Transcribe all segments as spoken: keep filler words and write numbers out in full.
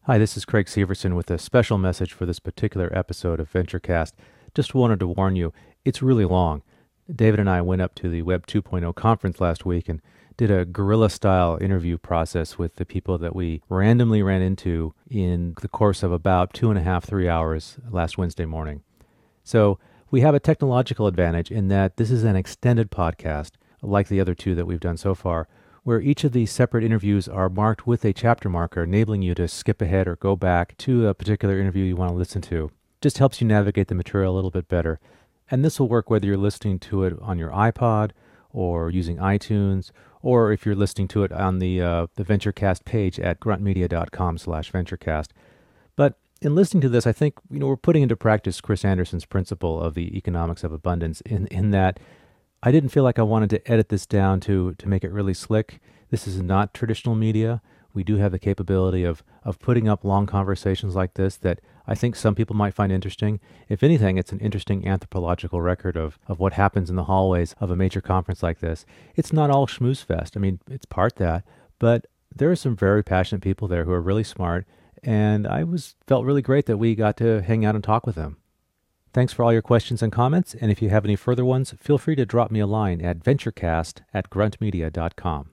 Hi, this is Craig Severson with a special message for this particular episode of VentureCast. Just wanted to warn you, it's really long. David and I went up to the Web two point oh conference last week and did a guerrilla-style interview process with the people that we randomly ran into in the course of about two and a half, three hours last Wednesday morning. So we have a technological advantage in that this is an extended podcast, like the other two that we've done so far, where each of these separate interviews are marked with a chapter marker, enabling you to skip ahead or go back to a particular interview you want to listen to. Just helps you navigate the material a little bit better. And this will work whether you're listening to it on your iPod or using iTunes, or if you're listening to it on the uh, the VentureCast page at gruntmedia.com slash VentureCast. But in listening to this, I think you know we're putting into practice Chris Anderson's principle of the economics of abundance in, in that I didn't feel like I wanted to edit this down to to make it really slick. This is not traditional media. We do have the capability of of putting up long conversations like this that I think some people might find interesting. If anything, it's an interesting anthropological record of, of what happens in the hallways of a major conference like this. It's not all schmooze fest. I mean, it's part that, but there are some very passionate people there who are really smart, and I was felt really great that we got to hang out and talk with them. Thanks for all your questions and comments, and if you have any further ones, feel free to drop me a line at venturecast at gruntmedia dot com.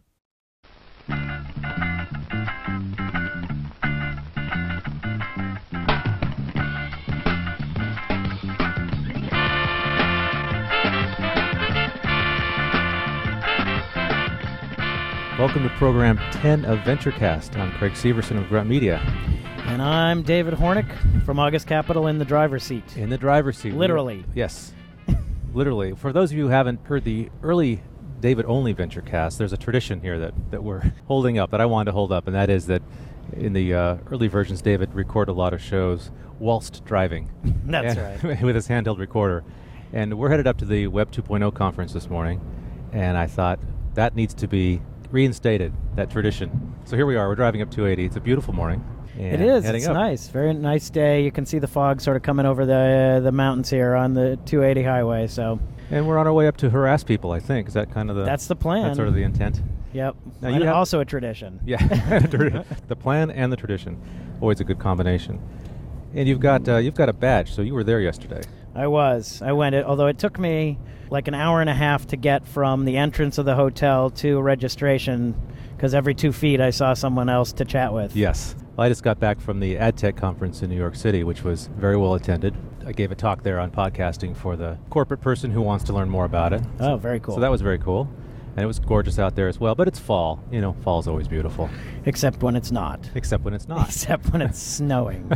Welcome to program ten of VentureCast. I'm Craig Severson of Grunt Media. And I'm David Hornick from August Capital in the driver's seat. In the driver's seat. Literally. Yes. Literally. For those of you who haven't heard the early David-only VentureCast, there's a tradition here that, that we're holding up, that I wanted to hold up, and that is that in the uh, early versions, David recorded a lot of shows whilst driving. That's and, right. With his handheld recorder. And we're headed up to the Web two point oh conference this morning, and I thought that needs to be reinstated, that tradition. So here we are. We're driving up two eighty. It's a beautiful morning. It is. It's up. Nice. Very nice day. You can see the fog sort of coming over the uh, the mountains here on the two eighty highway. So, and we're on our way up to harass people, I think. Is that kind of the... That's the plan. That's sort of the intent. Yep. Now and you have, also a tradition. Yeah. The plan and the tradition. Always a good combination. And you've got uh, you've got a badge, so you were there yesterday. I was. I went, although it took me like an hour and a half to get from the entrance of the hotel to registration, because every two feet I saw someone else to chat with. Yes. Well, I just got back from the AdTech conference in New York City, which was very well attended. I gave a talk there on podcasting for the corporate person who wants to learn more about it. Oh, so, very cool. So that was very cool. And it was gorgeous out there as well. But it's fall. You know, fall's always beautiful. Except when it's not. Except when it's not. Except when it's snowing.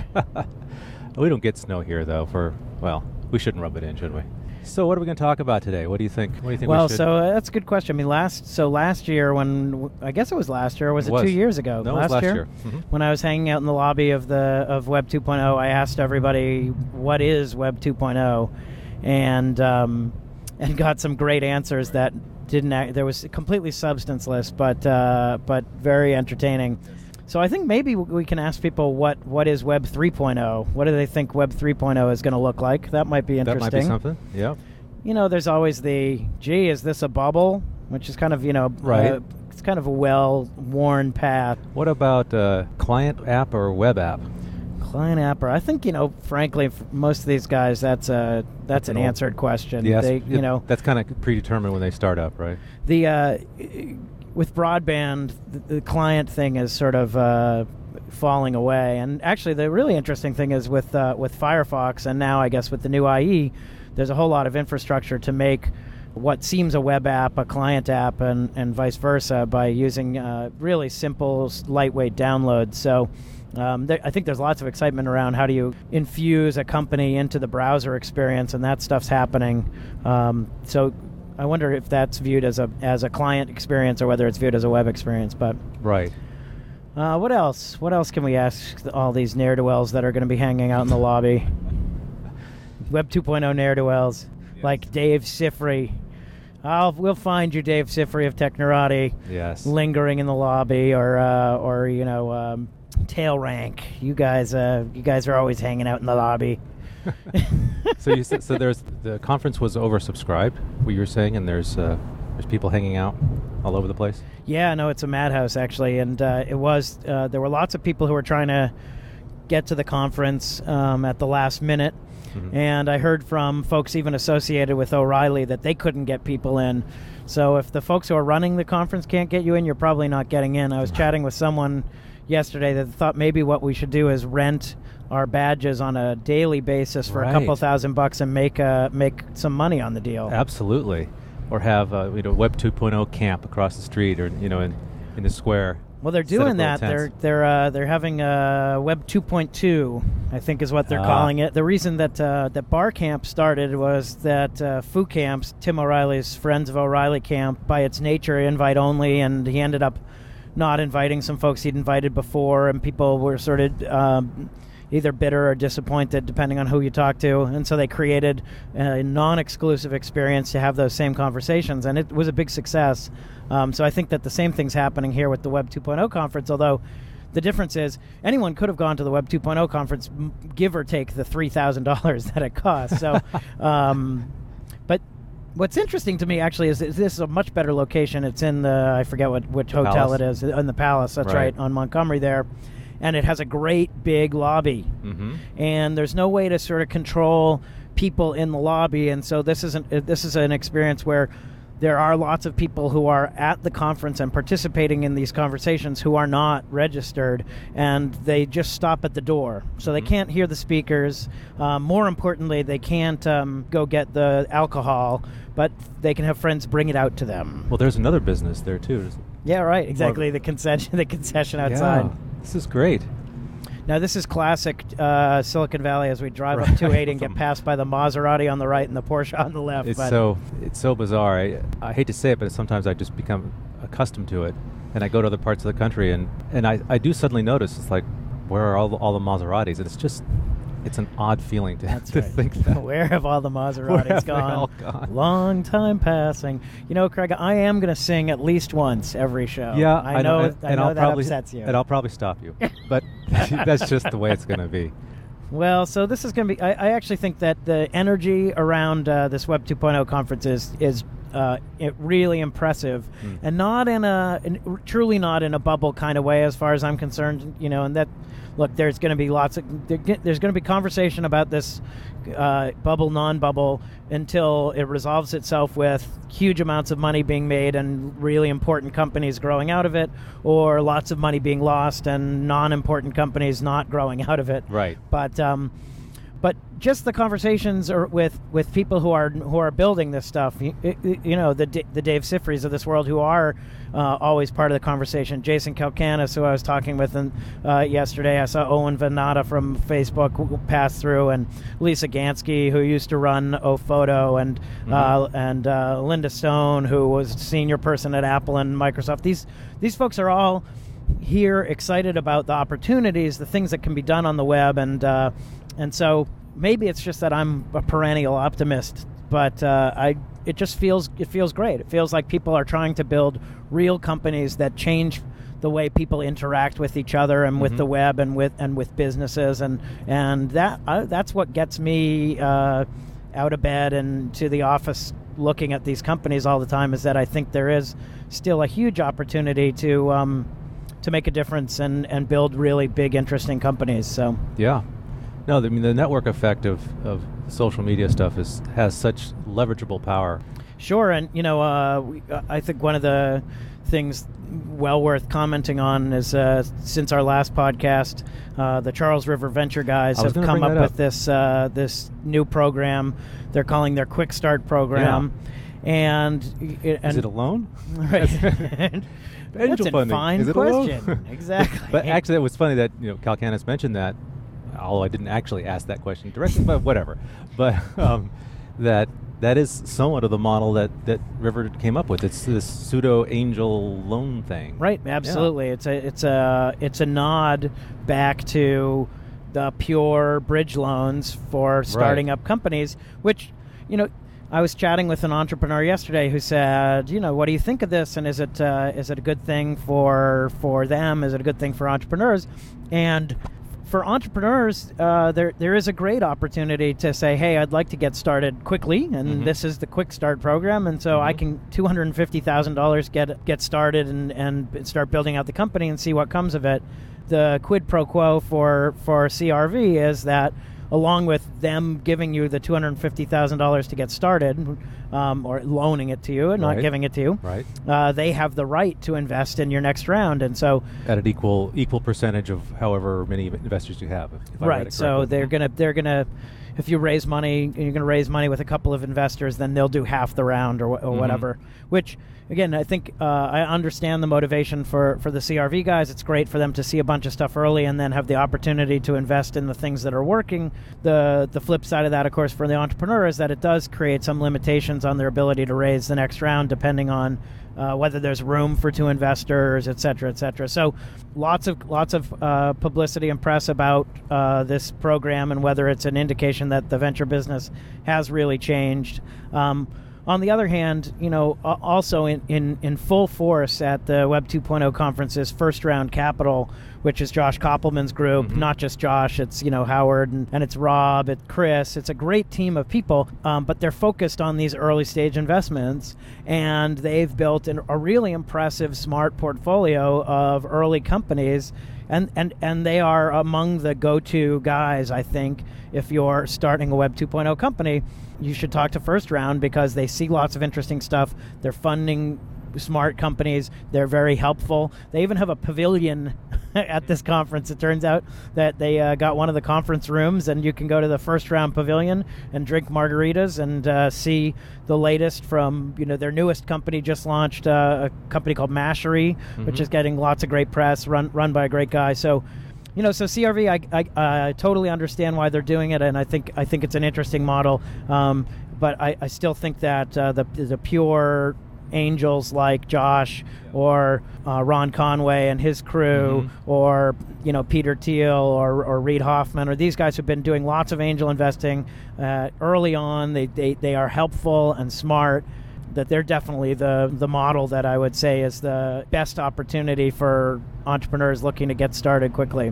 We don't get snow here, though, for, well, we shouldn't rub it in, should we? So what are we going to talk about today? What do you think? What do you think well, we should? so uh, that's a good question. I mean, last so last year when I guess it was last year, or was it, it was. two years ago? No, last, it was last year, year. Mm-hmm. When I was hanging out in the lobby of the of Web two point oh, I asked everybody what is Web two point oh, and um, and got some great answers that didn't. Act, there was completely substanceless, but uh, but very entertaining. So I think maybe we can ask people what, what is Web three point oh? What do they think Web three point oh is going to look like? That might be interesting. That might be something, yeah. You know, there's always the, gee, is this a bubble? Which is kind of, you know, right. uh, it's kind of a well-worn path. What about uh, client app or web app? Client app, or I think, you know, frankly, for most of these guys, that's a that's an no. answered question. Yes, they, it, you know, that's kind of predetermined when they start up, right? The uh, with broadband, the, the client thing is sort of uh, falling away. And actually, the really interesting thing is with uh, with Firefox, and now I guess with the new I E, there's a whole lot of infrastructure to make what seems a web app a client app, and, and vice versa, by using uh, really simple, lightweight downloads. So um, th- I think there's lots of excitement around how do you infuse a company into the browser experience, and that stuff's happening. Um, so I wonder if that's viewed as a as a client experience or whether it's viewed as a web experience. But right. Uh, what else? What else can we ask all these ne'er-do-wells that are going to be hanging out in the lobby? Web two point oh ne'er-do-wells, yes. Like Dave Sifry. I'll, we'll find you, Dave Sifry of Technorati, yes, lingering in the lobby, or uh, or you know, um, Tail Rank. You guys, uh, you guys are always hanging out in the lobby. so you so there's the conference was oversubscribed, what you were saying, and there's uh, there's people hanging out all over the place. Yeah, no, it's a madhouse actually, and uh, it was uh, there were lots of people who were trying to get to the conference um, at the last minute. Mm-hmm. And I heard from folks even associated with O'Reilly that they couldn't get people in. So if the folks who are running the conference can't get you in, you're probably not getting in. I was chatting with someone yesterday that thought maybe what we should do is rent our badges on a daily basis for right. a couple thousand bucks and make uh, make some money on the deal. Absolutely. Or have a you know, Web two point oh camp across the street or you know in, in the square. Well, they're doing that. They're they're uh, they're having a Web two point two, I think, is what they're ah. calling it. The reason that uh, that Bar Camp started was that uh, Foo Camps, Tim O'Reilly's Friends of O'Reilly Camp, by its nature, invite only, and he ended up not inviting some folks he'd invited before, and people were sort of um, either bitter or disappointed, depending on who you talk to. And so they created a non-exclusive experience to have those same conversations, and it was a big success. Um, so I think that the same thing's happening here with the Web two point oh conference, although the difference is anyone could have gone to the Web two point oh conference, give or take the three thousand dollars that it costs. So, um, but what's interesting to me, actually, is, is this is a much better location. It's in the, I forget what which hotel Palace. it is, in the Palace, that's right. right, on Montgomery there. And it has a great big lobby. Mm-hmm. And there's no way to sort of control people in the lobby. And so this isn't this is an experience where there are lots of people who are at the conference and participating in these conversations who are not registered, and they just stop at the door. So they mm-hmm. can't hear the speakers. Um, more importantly, they can't um, go get the alcohol, but they can have friends bring it out to them. Well, there's another business there, too. Yeah, right, exactly. More... The concession, the concession outside. Yeah, this is great. Now, this is classic uh, Silicon Valley as we drive right. up two eighty and get passed by the Maserati on the right and the Porsche on the left. It's but so it's so bizarre. I, I hate to say it, but sometimes I just become accustomed to it. And I go to other parts of the country, and, and I, I do suddenly notice, it's like, where are all the, all the Maseratis? And it's just, it's an odd feeling to, That's to right. think that. Where have all the Maseratis gone? gone? Long time passing. You know, Craig, I am going to sing at least once every show. Yeah, I, I know, know, and, I and know I'll that probably, upsets you. And I'll probably stop you. But that's just the way it's going to be. Well, so this is going to be, I, I actually think that the energy around uh, this Web two point oh conference is, is uh, it really impressive, mm. and not in a, in, truly not in a bubble kind of way as far as I'm concerned, you know, and that, look, there's going to be lots of, there, there's going to be conversation about this uh, bubble, non-bubble, until it resolves itself with huge amounts of money being made and really important companies growing out of it, or lots of money being lost and non-important companies not growing out of it. Right. But um, but just the conversations are with, with people who are who are building this stuff, you, you know, the the Dave Sifrys of this world, who are uh, always part of the conversation. Jason Kalkanis, who I was talking with in, uh, yesterday. I saw Owen Venata from Facebook pass through, and Lisa Gansky, who used to run Ophoto, and mm-hmm. uh, and uh, Linda Stone, who was senior person at Apple and Microsoft. These these folks are all here, excited about the opportunities, the things that can be done on the web, and uh, and so maybe it's just that I'm a perennial optimist, but uh, I it just feels it feels great. It feels like people are trying to build real companies that change the way people interact with each other and mm-hmm. with the web and with and with businesses, and and that uh, that's what gets me uh, out of bed and to the office looking at these companies all the time, is that I think there is still a huge opportunity to um, to make a difference and, and build really big, interesting companies. So yeah. No, I mean, the network effect of, of social media stuff is has such leverageable power. Sure, and, you know, uh, we, uh, I think one of the things well worth commenting on is uh, since our last podcast, uh, the Charles River Venture guys have come up, up with this uh, this new program they're calling their Quick Start program. Yeah. And, and is it a loan? Right. That's a funding. fine is it question. A loan? Exactly. But actually, it was funny that, you know, Kalkanis mentioned that, although I didn't actually ask that question directly, but whatever. But um, that that is somewhat of the model that, that River came up with. It's this pseudo angel loan thing. Right, absolutely. Yeah. It's a it's a it's a nod back to the pure bridge loans for starting right. up companies, which, you know, I was chatting with an entrepreneur yesterday who said, you know, what do you think of this, and is it uh, is it a good thing for for them? Is it a good thing for entrepreneurs? And for entrepreneurs, uh, there there is a great opportunity to say, hey, I'd like to get started quickly, and mm-hmm. this is the Quick Start program, and so mm-hmm. I can two hundred fifty thousand dollars get get started and, and start building out the company and see what comes of it. the quid pro quo for, for C R V is that along with them giving you the two hundred fifty thousand dollars to get started, um, or loaning it to you and not Right. giving it to you, Right. uh, they have the right to invest in your next round. And so, At an equal equal percentage of however many investors you have. If, if I read right, it so correctly. they're gonna they're gonna if you raise money and you're gonna raise money with a couple of investors, then they'll do half the round or, wh- or Mhm. whatever. Which again, I think uh, I understand the motivation for for the C R V guys. It's great for them to see a bunch of stuff early and then have the opportunity to invest in the things that are working. The the flip side of that, of course, for the entrepreneur is that it does create some limitations on their ability to raise the next round, depending on Uh, whether there's room for two investors, et cetera, et cetera. So lots of lots of uh, publicity and press about uh, this program and whether it's an indication that the venture business has really changed. Um, on the other hand, you know, a- also in, in, in full force at the Web two point oh conference's First Round Capital, which is Josh Koppelman's group, Mhm. not just Josh, it's, you know, Howard and, and it's Rob, it's Chris. It's a great team of people, um, but they're focused on these early stage investments, and they've built an, a really impressive, smart portfolio of early companies. And, and, and they are among the go-to guys, I think, if you're starting a Web two point oh company. You should talk to First Round because they see lots of interesting stuff. They're funding smart companies. They're very helpful. They even have a pavilion at this conference. It turns out that they uh, got one of the conference rooms, and you can go to the First Round Pavilion and drink margaritas and uh, see the latest from, you know, their newest company just launched, uh, a company called Mashery, mm-hmm. which is getting lots of great press, run run by a great guy. So, you know, so C R V, I, I, I totally understand why they're doing it, and I think I think it's an interesting model. Um, but I, I still think that uh, the the pure angels like Josh or uh, Ron Conway and his crew, mm-hmm. or you know Peter Thiel or, or Reid Hoffman, or these guys who've been doing lots of angel investing uh, early on. They, they they are helpful and smart. That they're definitely the the model that I would say is the best opportunity for entrepreneurs looking to get started quickly.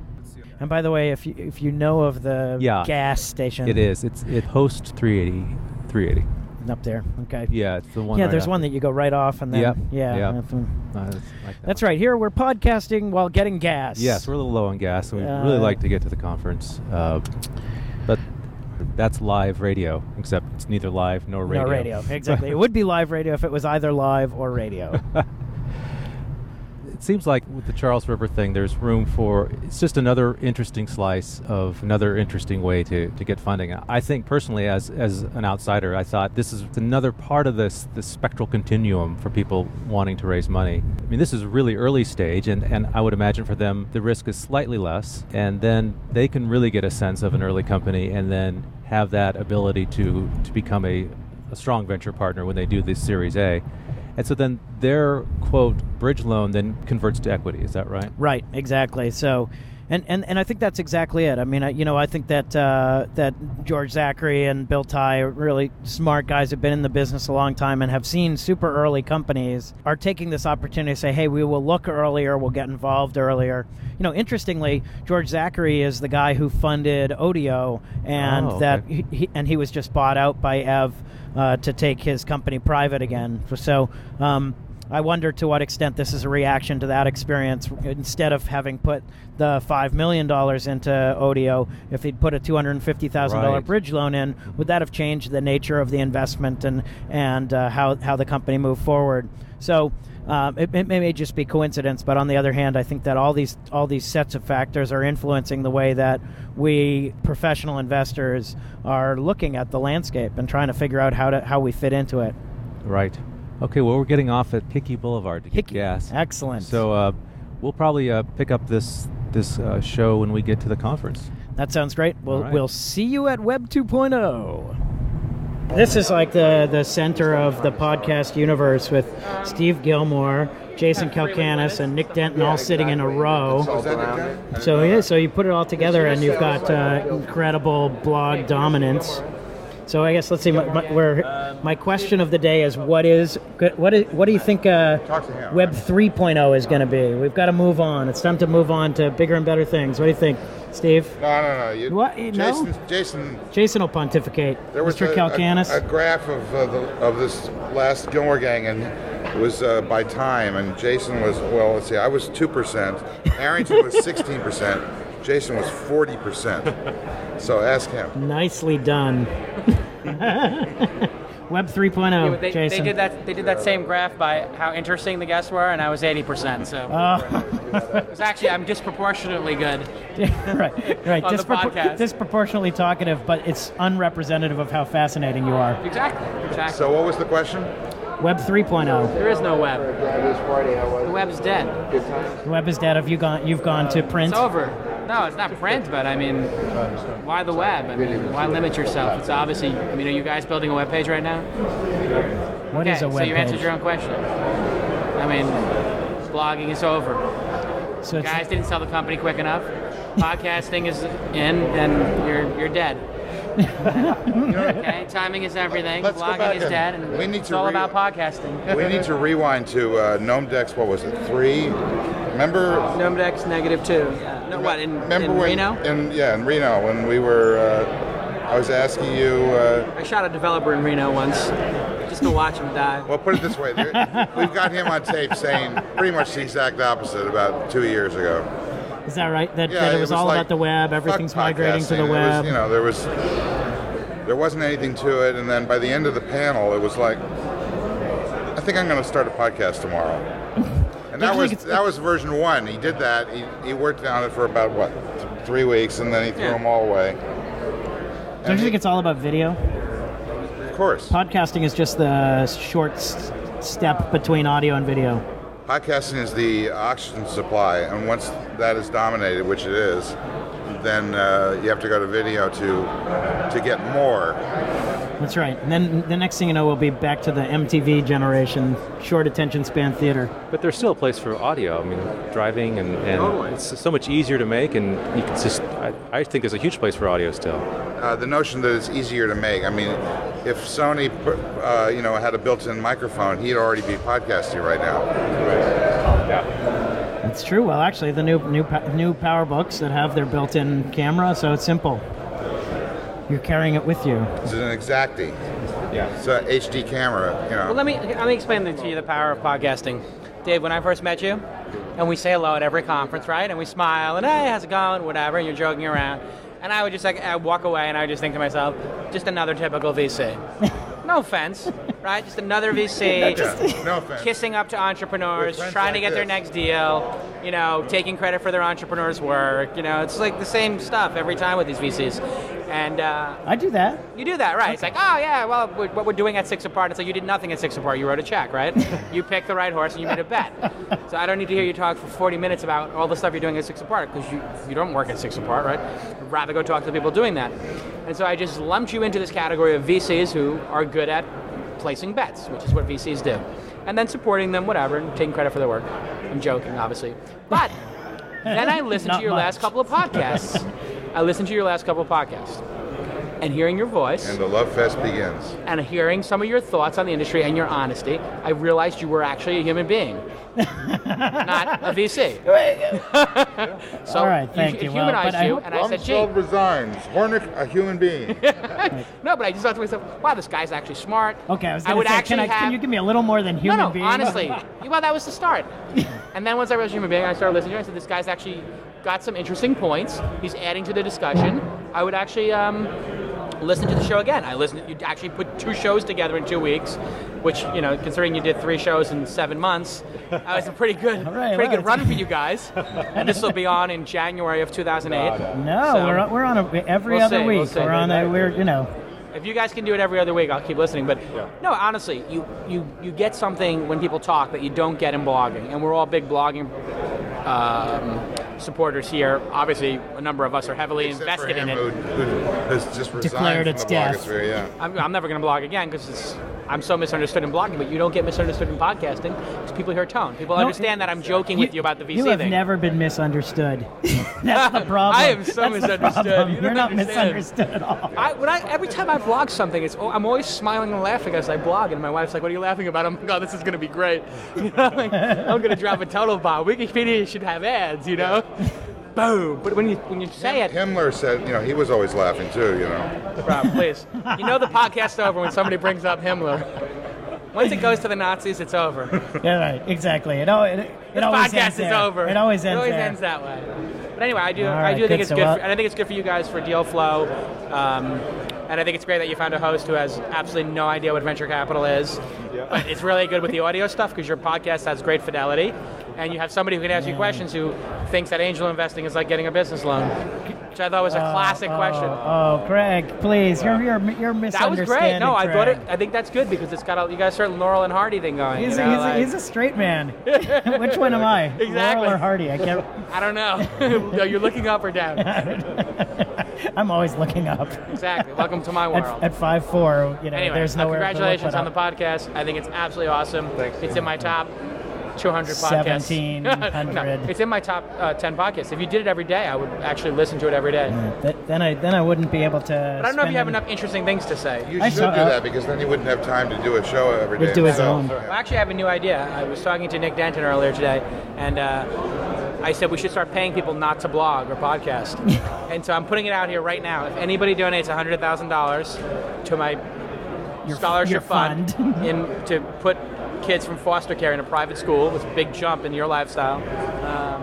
And by the way, if you if you know of the yeah, gas station, it is. It's it hosts three eighty. three eighty. Up there, okay. Yeah, it's the one. Yeah, right there's after. one that you go right off, and then yep. yeah, yep. uh, No, that's, like that that's one. right. Here we're podcasting while getting gas. Yes, we're a little low on gas, so we'd Uh, really like to get to the conference, uh, but that's live radio, except it's neither live nor radio. No radio, exactly. It would be live radio if it was either live or radio. It seems like with the Charles River thing, there's room for, it's just another interesting slice of another interesting way to, to get funding. I think personally, as as an outsider, I thought this is another part of this, this spectral continuum for people wanting to raise money. I mean, this is really early stage, and, and I would imagine for them, the risk is slightly less, and then they can really get a sense of an early company and then have that ability to, to become a, a strong venture partner when they do this Series A. And so then their, quote, bridge loan then converts to equity. Is that right? Right, exactly. So, and, and, and I think that's exactly it. I mean, I, you know, I think that uh, that George Zachary and Bill Tai are really smart guys who've been in the business a long time and have seen super early companies are taking this opportunity to say, hey, we will look earlier, we'll get involved earlier. You know, interestingly, George Zachary is the guy who funded Odeo, and oh, okay. that he, he, and he was just bought out by Ev uh, to take his company private again. So um, I wonder to what extent this is a reaction to that experience. Instead of having put the five million dollars into Odeo, if he'd put a two hundred fifty thousand dollars right. bridge loan in, would that have changed the nature of the investment and, and uh, how, how the company moved forward? So um, it, it may just be coincidence, but on the other hand, I think that all these all these sets of factors are influencing the way that we professional investors are looking at the landscape and trying to figure out how to how we fit into it. Right. Okay, well, we're getting off at Hickey Boulevard to Hickey. get gas. Excellent. So uh, we'll probably uh, pick up this this uh, show when we get to the conference. That sounds great. We'll, right. we'll see you at Web two point oh. This is like the, the center of the podcast universe with Steve Gilmore, Jason Kalkanis, and Nick Denton all sitting in a row. So yeah, so you put it all together and you've got uh, incredible blog dominance. So I guess let's see. My, my, where my question of the day is: What is what is what do you think uh, Web three point oh is going to be? We've got to move on. It's time to move on to bigger and better things. What do you think, Steve? No, no, no. You, What? No? Jason, Jason. Jason will pontificate. There was Mister a, Kalkanis. a, a graph of uh, the, of this last Gilmore gang, and It was uh, by time, and Jason was, well, let's see, I was two percent, Arrington was sixteen percent, Jason was forty percent. So ask him. Nicely done. Web three point oh, Yeah, they, Jason. they did that. They did that same graph by how interesting the guests were, and I was eighty percent. So Oh. it was actually I'm disproportionately good. right, right. On the Dispropor- podcast. disproportionately talkative, but it's unrepresentative of how fascinating you are. Exactly. Exactly. So what was the question? Web three point oh. There is no web. The web's dead. The web is dead. Have you gone? You've gone to print. It's over. No, it's not print, but I mean, why the web? I mean, why limit yourself? It's obviously. I mean, are you guys building a web page right now? What is Okay, a web so you page? answered your own question. I mean, blogging is over. So it's, Guys didn't sell the company quick enough. Podcasting is in, and you're you're dead. Okay, timing is everything. Let's go Blogging back is and- dead, and we need it's to all re- about podcasting. We need to rewind to uh, Gnome Dex, what was it, three? Remember? Nomedex negative two. Yeah. No, what, in, Remember in when, Reno? In, yeah, in Reno, when we were, uh, I was asking you, uh, I shot a developer in Reno once, just to watch him die. well, put it this way, there, we've got him on tape saying pretty much the exact opposite about two years ago. is that right? That, Yeah, that it was, all like, about the web. Everything's fuck migrating to the podcasting. It web. was, you know, there was, there wasn't anything to it, and then by the end of the panel, it was like, I think I'm going to start a podcast tomorrow. And that Don't you was think it's- that was version one. He did that. He, he worked on it for about what, th- three weeks, and then he threw Yeah. them all away. Don't you think it's all about video? Of course, Podcasting is just the short s- step between audio and video. podcasting is the oxygen supply, and once that is dominated, which it is, then uh, you have to go to video to to get more. That's right. And then the next thing you know, we'll be back to the M T V generation, short attention span theater. But there's still a place for audio. I mean, driving and, and Totally. it's so much easier to make, and you can just. I, I think there's a huge place for audio still. Uh, the notion that it's easier to make. I mean, if Sony, put, uh, you know, had a built-in microphone, he'd already be podcasting right now. That's true. Well, actually, the new new pa- new PowerBooks that have their built-in camera, so it's simple. You're carrying it with you. It's an Exacti. Yeah. It's a H D camera. You know. Well, let me let me explain to you the power of podcasting. Dave, when I first met you, and we say hello at every conference, right? And we smile, and hey, how's it going? Whatever, and you're joking around. And I would just like I'd walk away, and I would just think to myself, just another typical V C. No offense, right? Just another V C. Yeah, no offense. Kissing up to entrepreneurs, With friends trying to like get their this. next deal, you know, taking credit for their entrepreneur's work. You know, it's like the same stuff every time with these V Cs. And uh, I do that. you do that, right? It's like, oh yeah, well, we- what we're doing at Six Apart. It's like you did nothing at Six Apart. You rode a check, right? You picked the right horse and you made a bet. So I don't need to hear you talk for forty minutes about all the stuff you're doing at Six Apart because you you don't work at Six Apart, right? I'd rather go talk to the people doing that. And so I just lumped you into this category of V Cs who are good at placing bets, which is what V Cs do, and then supporting them, whatever, and taking credit for their work. I'm joking, obviously, but then I listened Not to your much. last couple of podcasts. I listened to your last couple of podcasts. And hearing your voice And the love fest begins. and hearing some of your thoughts on the industry and your honesty, I realized you were actually a human being, not a V C. So All right, thank you. Well, humanized but I you, hope- and I said, "Gee, Rumsfeld resigns. Hornick, a human being. no." But I just thought to myself, "Wow, this guy's actually smart." Okay, I was I going would to say, actually can, I, have. can you give me a little more than human no, no, being? honestly. Well, that was the start. And then once I realized human being, I started listening to it. I said, this guy's actually got some interesting points. He's adding to the discussion. I would actually um, listen to the show again. I listened. You actually put two shows together in two weeks, which, you know, considering you did three shows in seven months, that was a pretty good, All right, pretty well, good run for you guys. And this will be on in January of two thousand eight. No, So- we're, we're on a, every We'll other see, we'll week. see. We're on a, we're, you know. If you guys can do it every other week, I'll keep listening. But no, honestly, you, you, you get something when people talk that you don't get in blogging. And we're all big blogging um, supporters here. Obviously, a number of us are heavily Except for invested in him it. Who, who has just resigned Declared from its the death. blogosphere, yeah. I'm, I'm never going to blog again because I'm so misunderstood in blogging, but you don't get misunderstood in podcasting because people hear tone. People No, understand that I'm joking with you about the V C You have thing. never been misunderstood. That's the problem. I am so That's the misunderstood. problem. You don't You're not understand. misunderstood at all. I, when I, every time I blog something, it's oh, I'm always smiling and laughing as I blog, and my wife's like, "What are you laughing about?" I'm like, "Oh, this is going to be great." You know, like, I'm going to drop a total bomb. Wikipedia should have ads, you know. Boom! But when you when you say it, Himmler said, you know, he was always laughing too, you know. Rob, please, you know the podcast's over when somebody brings up Himmler. Once it goes to the Nazis, it's over. Yeah, right. Exactly. It, al- it, it This always podcast ends is there. over. It always ends It always there. ends that way. But anyway, I do. All I right, do good. think it's So, good, uh, for, and I think it's good for you guys for deal flow. Um, and I think it's great that you found a host who has absolutely no idea what venture capital is. But it's really good with the audio stuff because your podcast has great fidelity, and you have somebody who can ask you questions who thinks that angel investing is like getting a business loan, which I thought was a classic oh, question. Oh, Craig, please, you're you're you're That was misunderstanding. great. No, I thought it. Craig. I think that's good because it's got a, you guys start Laurel and Hardy thing going. He's, you a, know, he's, like- a, he's a straight man. Which one am I? Exactly. Laurel or Hardy? I can't. I don't know. No, you're looking up or down. I'm always looking up. Exactly. Welcome to my world. At, at five four, you know, Anyway, there's uh, nowhere. congratulations to on look the but podcast. I think it's absolutely awesome. Thanks. It's in my top two hundred podcasts. seventeen No, hundred. it's in my top uh, ten podcasts. If you did it every day, I would actually listen to it every day. up. Th- Then I then I wouldn't be able to. But I don't know if you have enough interesting things to say. You I should saw- do uh, that because then you wouldn't have time to do a show every day. Just do his himself. own. Well, actually, I have a new idea. I was talking to Nick Denton earlier today, and uh, I said we should start paying people not to blog or podcast. And so I'm putting it out here right now. If anybody donates one hundred thousand dollars to my Your- scholarship your fund, fund. in to put kids from foster care in a private school, it's a big jump in your lifestyle, um,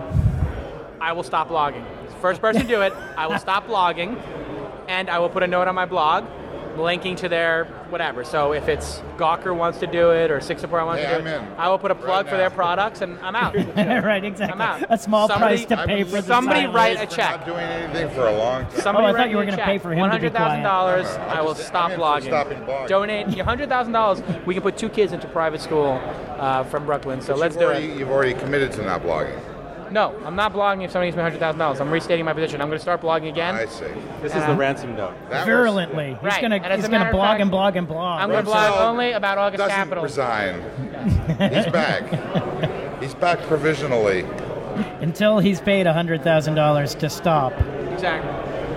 I will stop blogging. First person to do it, I will stop blogging, and I will put a note on my blog linking to their whatever. So if it's Gawker wants to do it or Six Support wants Hey, to do I'm it, in. I will put a plug Right for their now. products, and I'm out. Right, exactly. I'm out. A small Somebody- price to I've pay been for the listening Somebody to silence. write Dave a for check. Not doing anything for a long time. Somebody Oh, I write thought you me were a gonna check. pay for him to be one hundred thousand dollars. quiet. I will I'm just- stop I'm in for blogging. stopping blogging. Donate your one hundred thousand dollars. We can put two kids into private school uh, from Brooklyn. So But let's you've do already, it. You've already committed to not blogging. No, I'm not blogging if somebody gives me one hundred thousand dollars. I'm restating my position. I'm going to start blogging again. I see. This is Uh, the ransom note. That was- Virulently. He's Right, gonna and as he's a gonna matter of blog fact, and blog and blog. I'm going to Ramsell blog only about August doesn't Capital. resign. He's back. He's back provisionally. Until he's paid one hundred thousand dollars to stop. Exactly.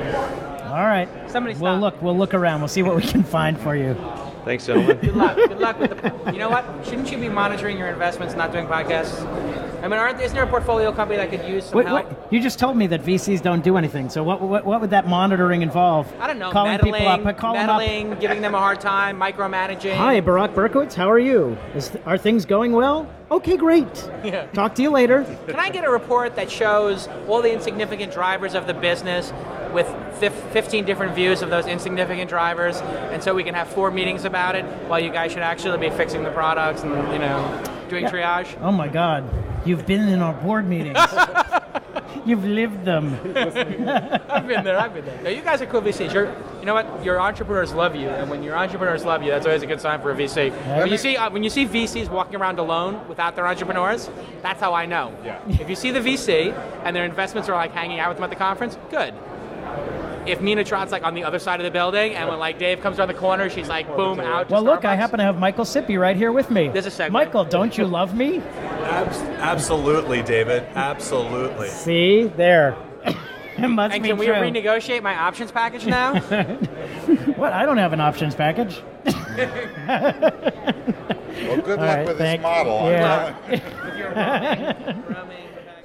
All right. Somebody We'll stop. look. We'll look around. We'll see what we can find for you. Thanks, gentlemen. Good luck. Good luck with the. You know what? Shouldn't you be monitoring your investments, not doing podcasts? I mean, aren't, isn't there a portfolio company that could use some Wait, help? what? You just told me that V Cs don't do anything. So what, what, what would that monitoring involve? I don't know. Calling meddling, people up. Call them up. meddling, giving them a hard time, micromanaging. Hi, Barack Berkowitz. How are you? Is, are things going well? Okay, great. Yeah. Talk to you later. Can I get a report that shows all the insignificant drivers of the business with fif- fifteen different views of those insignificant drivers, and so we can have four meetings about it while you guys should actually be fixing the products and, you know, doing triage? Oh my God, you've been in our board meetings. You've lived them. I've been there, I've been there. No, you guys are cool V Cs. You're, you know what? Your entrepreneurs love you, and when your entrepreneurs love you, that's always a good sign for a V C. When you see uh, when you see V Cs walking around alone without their entrepreneurs, that's how I know. Yeah. If you see the V C and their investments are like hanging out with them at the conference, good. If Nina Trott's like on the other side of the building, and when like Dave comes around the corner, she's like, boom, out. to Well, look, I Starbucks. happen to have Michael Sippy right here with me. There's a segue. Michael, don't you love me? Abs- absolutely, David. Absolutely. See, there. It must And be can we true. renegotiate my options package now? What? I don't have an options package. Well, good luck right, with thank- this model. I'm yeah. telling you. If you're roaming, roaming.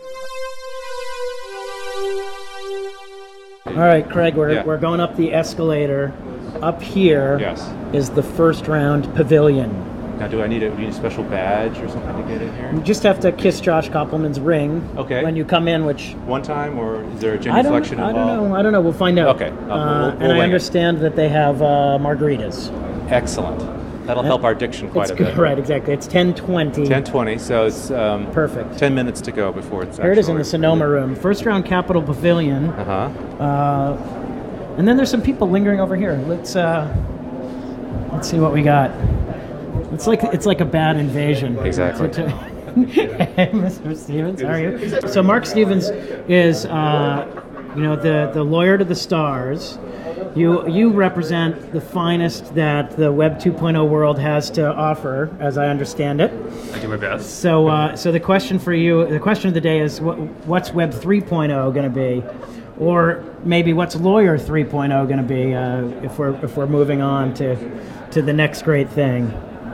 All right, Craig, we're, Yeah. we're going up the escalator. Up here is Yes. the first round pavilion. Now, do I need a, do you need a special badge or something to get in here? You just have to kiss Josh Koppelman's ring Okay. when you come in, which One time, or is there a I genuflection don't, I involved? don't know. I don't know. We'll find out. Okay. Uh, we'll- Uh, we'll- and we'll I wing it. understand that they have uh, margaritas. Excellent. That'll help our diction quite It's a bit. good. Right, exactly. It's ten twenty. ten twenty, so it's um, Perfect. ten minutes to go before it's Here it is in the actually- Sonoma room. First round Capital Pavilion. Uh-huh. Uh, and then there's some people lingering over here. Let's uh, let's see what we got. It's like it's like a bad invasion. Exactly. Hey, Mister Stevens, how are you? So Mark Stevens is, uh, you know, the the lawyer to the stars. You you represent the finest that the Web two point oh world has to offer, as I understand it. I do my best. So, uh, so the question for you, the question of the day is, what, what's Web three point oh going to be, or maybe what's Lawyer three point oh going to be uh, if we're if we're moving on to to the next great thing?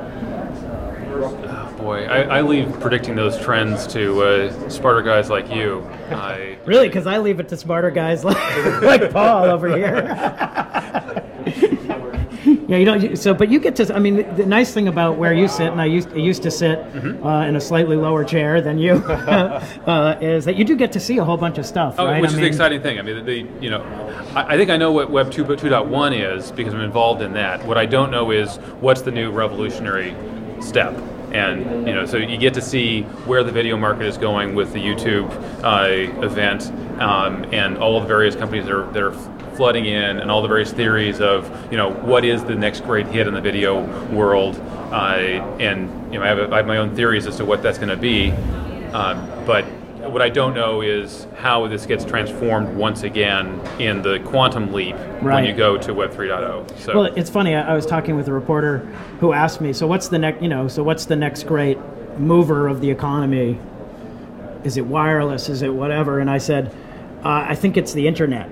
Boy, I, I leave predicting those trends to uh, smarter guys like you. I, Really, because I leave it to smarter guys like like Paul over here. Yeah, you don't. So, but you get to. I mean, the nice thing about where you sit, and I used I used to sit Mm-hmm. uh, in a slightly lower chair than you, uh, is that you do get to see a whole bunch of stuff, Oh, right? which I is mean, the exciting thing. I mean, the, the you know, I, I think I know what Web two point one is because I'm involved in that. What I don't know is what's the new revolutionary step. And you know, so you get to see where the video market is going with the YouTube uh, event um, and all of the various companies that are that are flooding in, and all the various theories of you know what is the next great hit in the video world. Uh, and you know, I have, a, I have my own theories as to what that's going to be, um, but. What I don't know is how this gets transformed once again in the quantum leap when Right. you go to Web three point oh. So, Well, it's funny. I, I was talking with a reporter who asked me, "So what's the next? You know, so what's the next great mover of the economy? Is it wireless? Is it whatever?" And I said, uh, "I think it's the internet."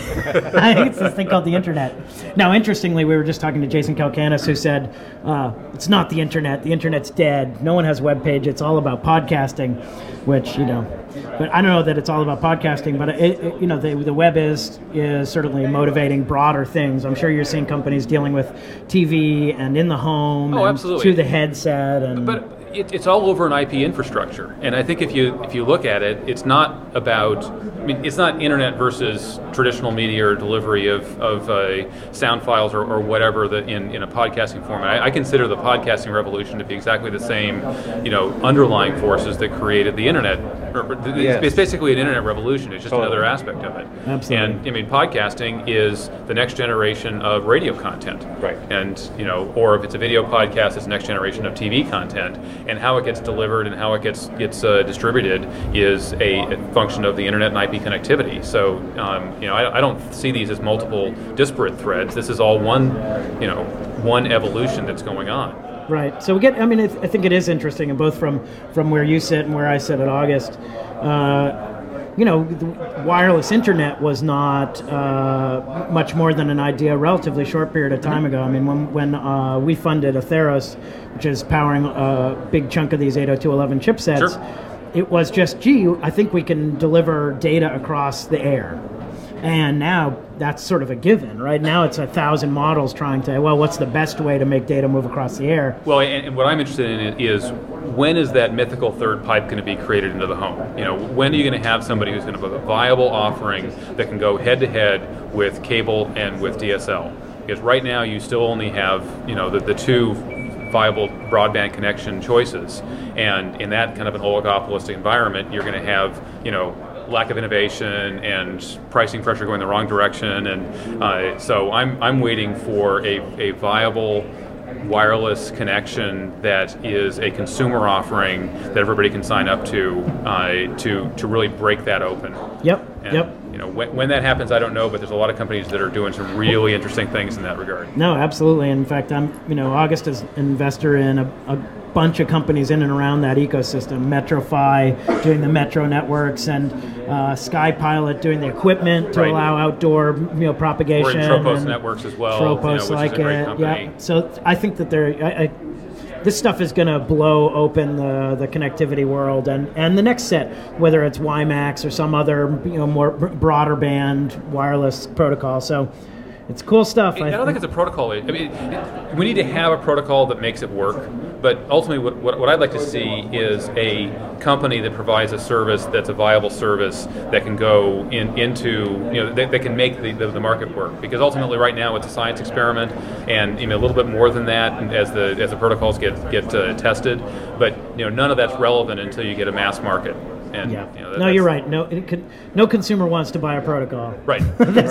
I think it's this thing called the internet. Now, interestingly, we were just talking to Jason Kalkanis, who said uh, it's not the internet. The internet's dead. No one has a web page. It's all about podcasting, which you know. But I don't know that it's all about podcasting. But it, it, you know, the, the web is is certainly motivating broader things. I'm sure you're seeing companies dealing with T V and in the home, Oh, and absolutely. through the headset, and but it, it's all over an I P infrastructure, and I think if you if you look at it, it's not about. I mean, it's not internet versus traditional media or delivery of of uh, sound files or, or whatever that in, in a podcasting format. I, I consider the podcasting revolution to be exactly the same, you know, underlying forces that created the internet. Or, it's, Yes. it's basically an internet revolution. It's just Totally. another aspect of it. Absolutely. And I mean, podcasting is the next generation of radio content. Right. And you know, or if it's a video podcast, it's the next generation of T V content. And how it gets delivered and how it gets gets uh, distributed is a, a function of the internet and I P connectivity. So, um, you know, I, I don't see these as multiple disparate threads. This is all one, you know, one evolution that's going on. Right. So we get. I mean, it, I think it is interesting, and both from from where you sit and where I sit at August. Uh, you know, the wireless internet was not uh, much more than an idea a relatively short period of time ago. I mean, when when uh, we funded Atheros, which is powering a big chunk of these eight oh two dot eleven chipsets, Sure. it was just, gee, I think we can deliver data across the air. And now that's sort of a given, right? Now it's a thousand models trying to, well, what's the best way to make data move across the air? Well, and, and what I'm interested in is when is that mythical third pipe going to be created into the home? You know, when are you going to have somebody who's going to have a viable offering that can go head to head with cable and with D S L? Because right now you still only have, you know, the, the two viable broadband connection choices, and in that kind of an oligopolistic environment, you're going to have, you know, lack of innovation and pricing pressure going the wrong direction, and uh, so I'm I'm waiting for a, a viable wireless connection that is a consumer offering that everybody can sign up to uh, to to really break that open. Yep, And, yep. You know, when, when that happens, I don't know, but there's a lot of companies that are doing some really interesting things in that regard. No, absolutely. In fact, I'm, you know, August is an investor in a, a bunch of companies in and around that ecosystem. MetroFi doing the Metro networks, and uh, SkyPilot doing the equipment to Right. allow outdoor, you know, propagation. We're in Tropos and networks as well, Tropos you know, which like is a great it. company. Yeah. So I think that they're. I, I, this stuff is going to blow open the, the connectivity world, and, and the next set, whether it's WiMAX or some other, you know, more b- broader band wireless protocol. So it's cool stuff. I don't think it's a protocol. I mean, it, we need to have a protocol that makes it work. But ultimately, what, what, what I'd like to see is a company that provides a service that's a viable service that can go in, into, you know, that, that can make the, the, the market work. Because ultimately, right now, it's a science experiment, and you know, a little bit more than that as the as the protocols get get uh, tested. But you know, none of that's relevant until you get a mass market. And, Yeah. you know, that, no, you're right. No, it could, no consumer wants to buy a protocol. Right.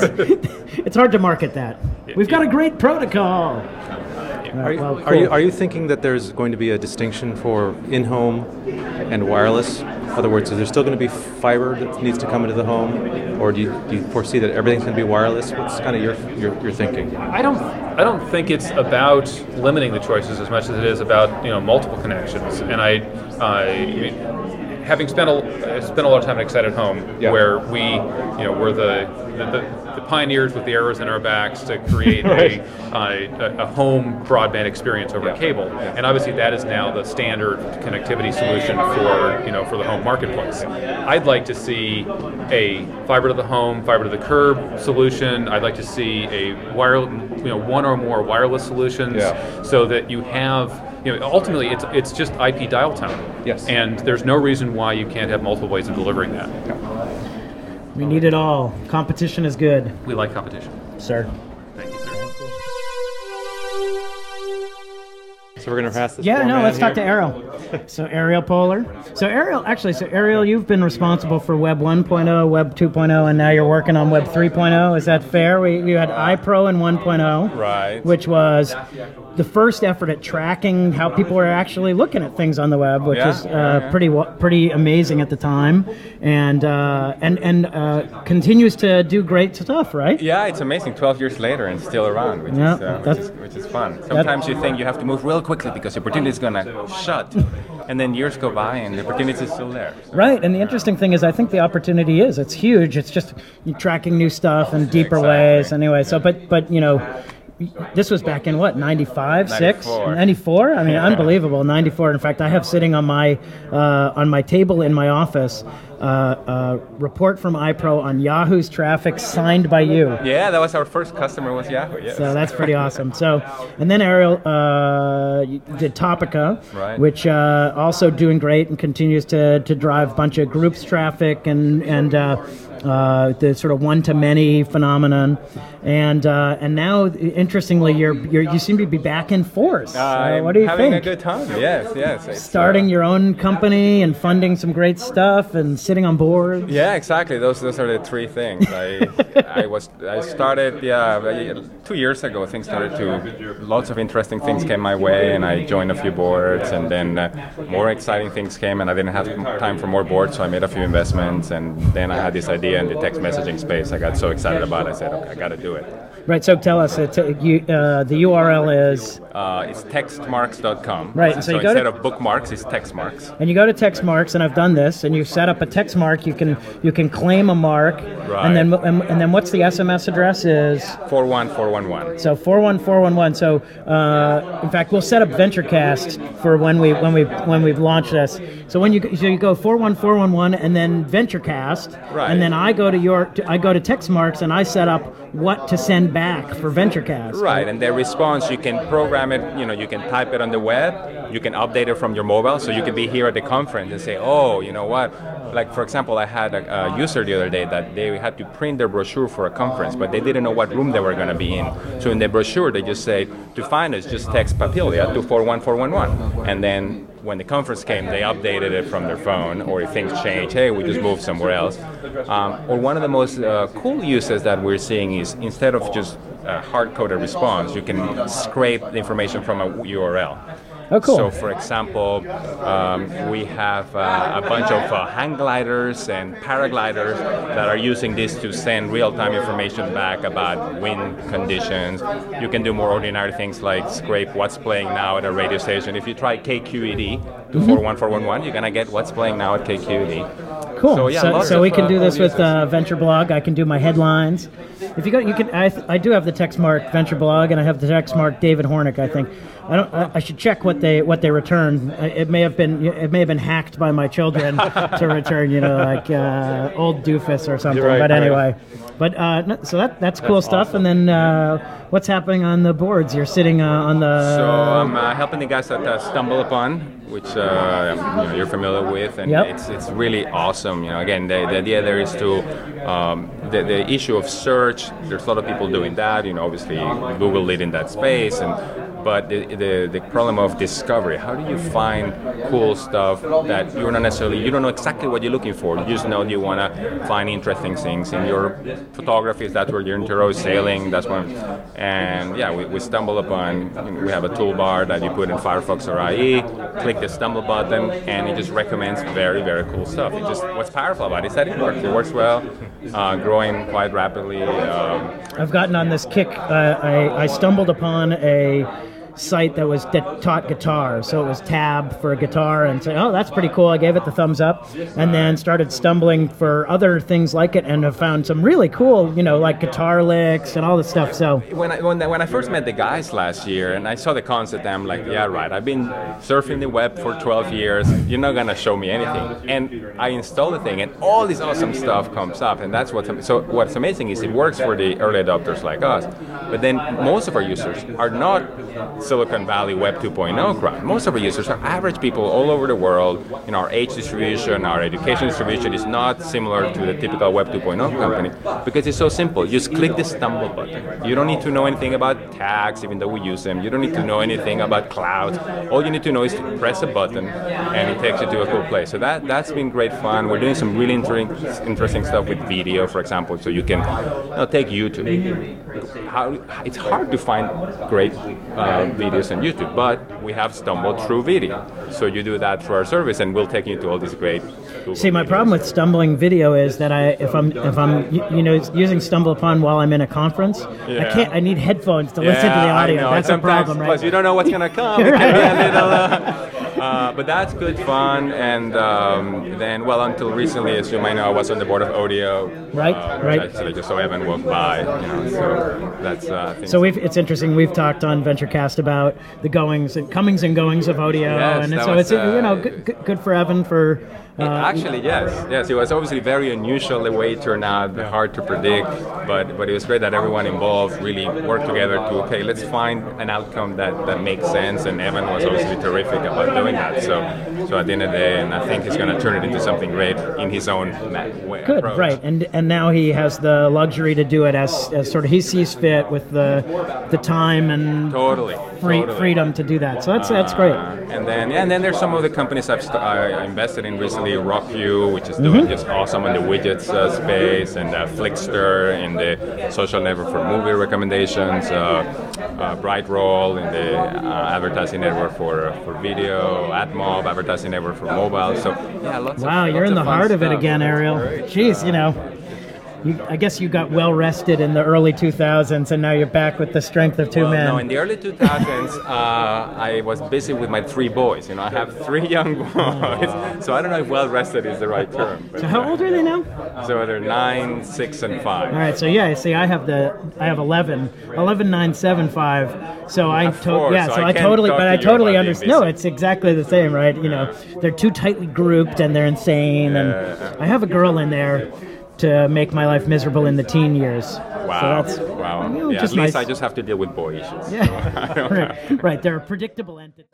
It's hard to market that. We've got a great protocol. Are you, well, are you cool. are you thinking that there's going to be a distinction for in-home and wireless? In other words, is there still going to be fiber that needs to come into the home, or do you, do you foresee that everything's going to be wireless? What's kind of your your, your thinking? I don't. I don't think it's about limiting the choices as much as it is about, you know, multiple connections. And I, I having spent a spent a lot of time at Excited Home, Yeah. where we, you know, we're the the, the the pioneers with the arrows in our backs to create Right. a, a a home broadband experience over Yeah. cable, and obviously that is now the standard connectivity solution for you know for the home marketplace. I'd like to see a fiber to the home, fiber to the curb solution. I'd like to see a wire, you know, one or more wireless solutions, Yeah. so that you have, you know, ultimately it's it's just I P dial tone. Yes. And there's no reason why you can't have multiple ways of delivering that. We need it all. Competition is good, We like competition. sir. Thank you, sir. So we're going to pass this. Yeah, poor no, man let's talk to here. Ariel. So Ariel Polar. So Ariel, actually, so Ariel, you've been responsible for Web one point oh, Web two point oh, and now you're working on Web three point oh. Is that fair? We, you had iPro in one point oh, Right. which was the first effort at tracking how people were actually looking at things on the web, which Yeah, was uh, yeah, yeah. pretty wa- pretty amazing at the time, and uh, and and uh, continues to do great stuff, right? Yeah, it's amazing. Twelve years later and still around, which Yeah, is uh, which that's- is which is fun. Sometimes you think you have to move real quickly because the opportunity is gonna shut, and then years go by and the opportunity is still there. So, Right, and the interesting thing is, I think the opportunity is it's huge. It's just you tracking new stuff in deeper Exactly. ways. Anyway, so but but you know, this was back in what ninety-five, six, ninety-four. ninety-four. I mean, unbelievable, ninety-four. In fact, I have sitting on my uh, on my table in my office uh, a report from iPro on Yahoo's traffic signed by you. Yeah, that was our first customer was Yahoo. Yes. So that's pretty awesome. So, and then Ariel uh, did Topica, Right. which uh, also doing great and continues to, to drive a bunch of groups traffic and and uh, uh, the sort of one to many phenomenon. And uh, and now, interestingly, you're, you're you seem to be back in force. So I'm what do you having think? a good time. Yes, yes. It's, Starting uh, your own company and funding some great stuff and sitting on boards. Yeah, exactly. Those those are the three things. I I was I started yeah two years ago. Things started to lots of interesting things came my way, and I joined a few boards, and then uh, more exciting things came, and I didn't have time for more boards, so I made a few investments, and then I had this idea in the text messaging space. I got so excited about it. I said, okay, I got to do it. Right. So tell us, it's, uh, you, uh, the U R L is. Uh, it's textmarks dot com. Right, So, so you go instead to- of bookmarks, it's textmarks. And you go to text marks, and I've done this, and you set up a text mark. You can you can claim a mark, Right. and then and, and then what's the S M S address is? four one four one one. So four one four one one. So uh, in fact, we'll set up VentureCast for when we when we when we've launched this. So when you so you go four one four one one, and then VentureCast, Right. and then I go to your I go to text marks, and I set up what to send back for VentureCast. Right, and the response, you can program it, you know, you can type it on the web, you can update it from your mobile, so you can be here at the conference and say, oh, you know what, like for example, I had a, a user the other day that they had to print their brochure for a conference, but they didn't know what room they were going to be in. So in the brochure, they just say, to find us, just text Papilia to four one four one one, and then when the conference came, they updated it from their phone, or if things change, hey, we just moved somewhere else. Um, or one of the most uh, cool uses that we're seeing is instead of just a hard-coded response, you can scrape the information from a U R L. Oh, cool. So, for example, um, we have uh, a bunch of uh, hang gliders and paragliders that are using this to send real-time information back about wind conditions. You can do more ordinary things like scrape what's playing now at a radio station. If you try K Q E D to four one four one one, you're gonna get what's playing now at K Q E D. Cool. So, yeah, so, lots so of, we can uh, do this cool with uses. uh, Venture Blog. I can do my headlines. If you go, you can. I, I do have the text mark Venture Blog, and I have the text mark David Hornick. I think. I don't. I, I should check what they what they return. It may have been it may have been hacked by my children to return. You know, like uh, old doofus or something. right, but right. anyway. But uh, no, so that that's cool stuff. And then uh, what's happening on the boards? You're sitting uh, on the. So I'm uh, helping the guys at uh, Stumble Upon, which uh, you know, you're familiar with, and Yep. it's it's really awesome. You know, again, the, the idea there is to um, the the issue of search. There's a lot of people doing that. You know, obviously Google leading that space, and but the, the the problem of discovery. How do you find cool stuff that you're not necessarily you don't know exactly what you're looking for. You just know you want to find interesting things in your photography. That's where you're into sailing. That's one. And yeah, we, we stumble upon. We have a toolbar that you put in Firefox or I E. Click the stumble button, and it just recommends very very cool stuff. It just what's powerful about it is that it works. It works well, uh, growing quite rapidly. Um, I've gotten on this kick. Uh, I, I stumbled upon a site that was that taught guitar. So it was tab for guitar, and say, oh, that's pretty cool. I gave it the thumbs up, and then started stumbling for other things like it, and have found some really cool, you know, like guitar licks and all this stuff. So when I when, when I first met the guys last year, and I saw the concept, I'm like, yeah, right. I've been surfing the web for twelve years. You're not gonna show me anything. And I install the thing, and all this awesome stuff comes up, and that's what's so. What's amazing is it works for the early adopters like us, but then most of our users are not Silicon Valley Web two point oh crowd. Most of our users are average people all over the world. In our age distribution, our education distribution is not similar to the typical Web two point oh company because it's so simple. You just click the stumble button. You don't need to know anything about tags, even though we use them. You don't need to know anything about clouds. All you need to know is to press a button, and it takes you to a cool place. So that that's been great fun. We're doing some really inter- interesting stuff with video, for example, so you can you know, take YouTube. How, it's hard to find great uh, videos on YouTube, but we have stumbled through video. So you do that through our service, and we'll take you to all these great Google See, my videos. problem with stumbling video is that I, if I'm, if I'm, you know, using StumbleUpon while I'm in a conference, Yeah. I can't. I need headphones to Yeah, listen to the I audio. know. That's a Sometimes, problem, right? Plus, you don't know what's gonna come. It can be a little. Uh, uh, but that's good fun. And um, then, well, until recently, as you might know, I was on the board of Odeo. Right, uh, right. Actually, just so Evan walked by. You know, so that's. Uh, I think So we've, it's interesting. We've talked on VentureCast about the goings and comings and goings of Odeo, Yes, and that so was, it's you know uh, good, good- good for Evan for. Uh, Actually, yes, yes. It was obviously very unusual the way it turned out, hard to predict, but but it was great that everyone involved really worked together to okay, let's find an outcome that, that makes sense. And Evan was obviously terrific about doing that. So so at the end of the day, and I think he's going to turn it into something great in his own ma- way. Good, approach. right, and and now he has the luxury to do it as, as sort of he sees fit with the the time and Totally, free, totally. freedom to do that. So that's that's great. Uh, and then yeah, and then there's some of the companies I've st- I invested in recently, RockU, which is doing Mm-hmm. just awesome in the widgets uh, space, and uh, Flickster in the social network for movie recommendations, uh, uh, Brightroll in the uh, advertising network for for video, AdMob advertising network for mobile. So yeah, lots Wow, of you're lots in the of fun heart of it stuff. again, Ariel. Jeez, you know. You, I guess you got well rested in the early two thousands, and now you're back with the strength of two Well, men. no, in the early two thousands, uh, I was busy with my three boys. You know, I have three young boys, so I don't know if well rested is the right term. But, So how old are they now? So they're nine, six, and five. All right, so yeah, see, I have the, I have eleven, eleven, nine, seven, five. So I, have to- four, yeah, so so I I can't totally, talk but to I you totally about being understand. No, busy. it's exactly the same, right? You know, they're too tightly grouped and they're insane. And Yeah. I have a girl in there to make my life miserable in the teen years. Wow. So that's, wow. you know, Yeah, just at least nice. I just have to deal with boy issues. Yeah. I don't right, right, they're a predictable entity.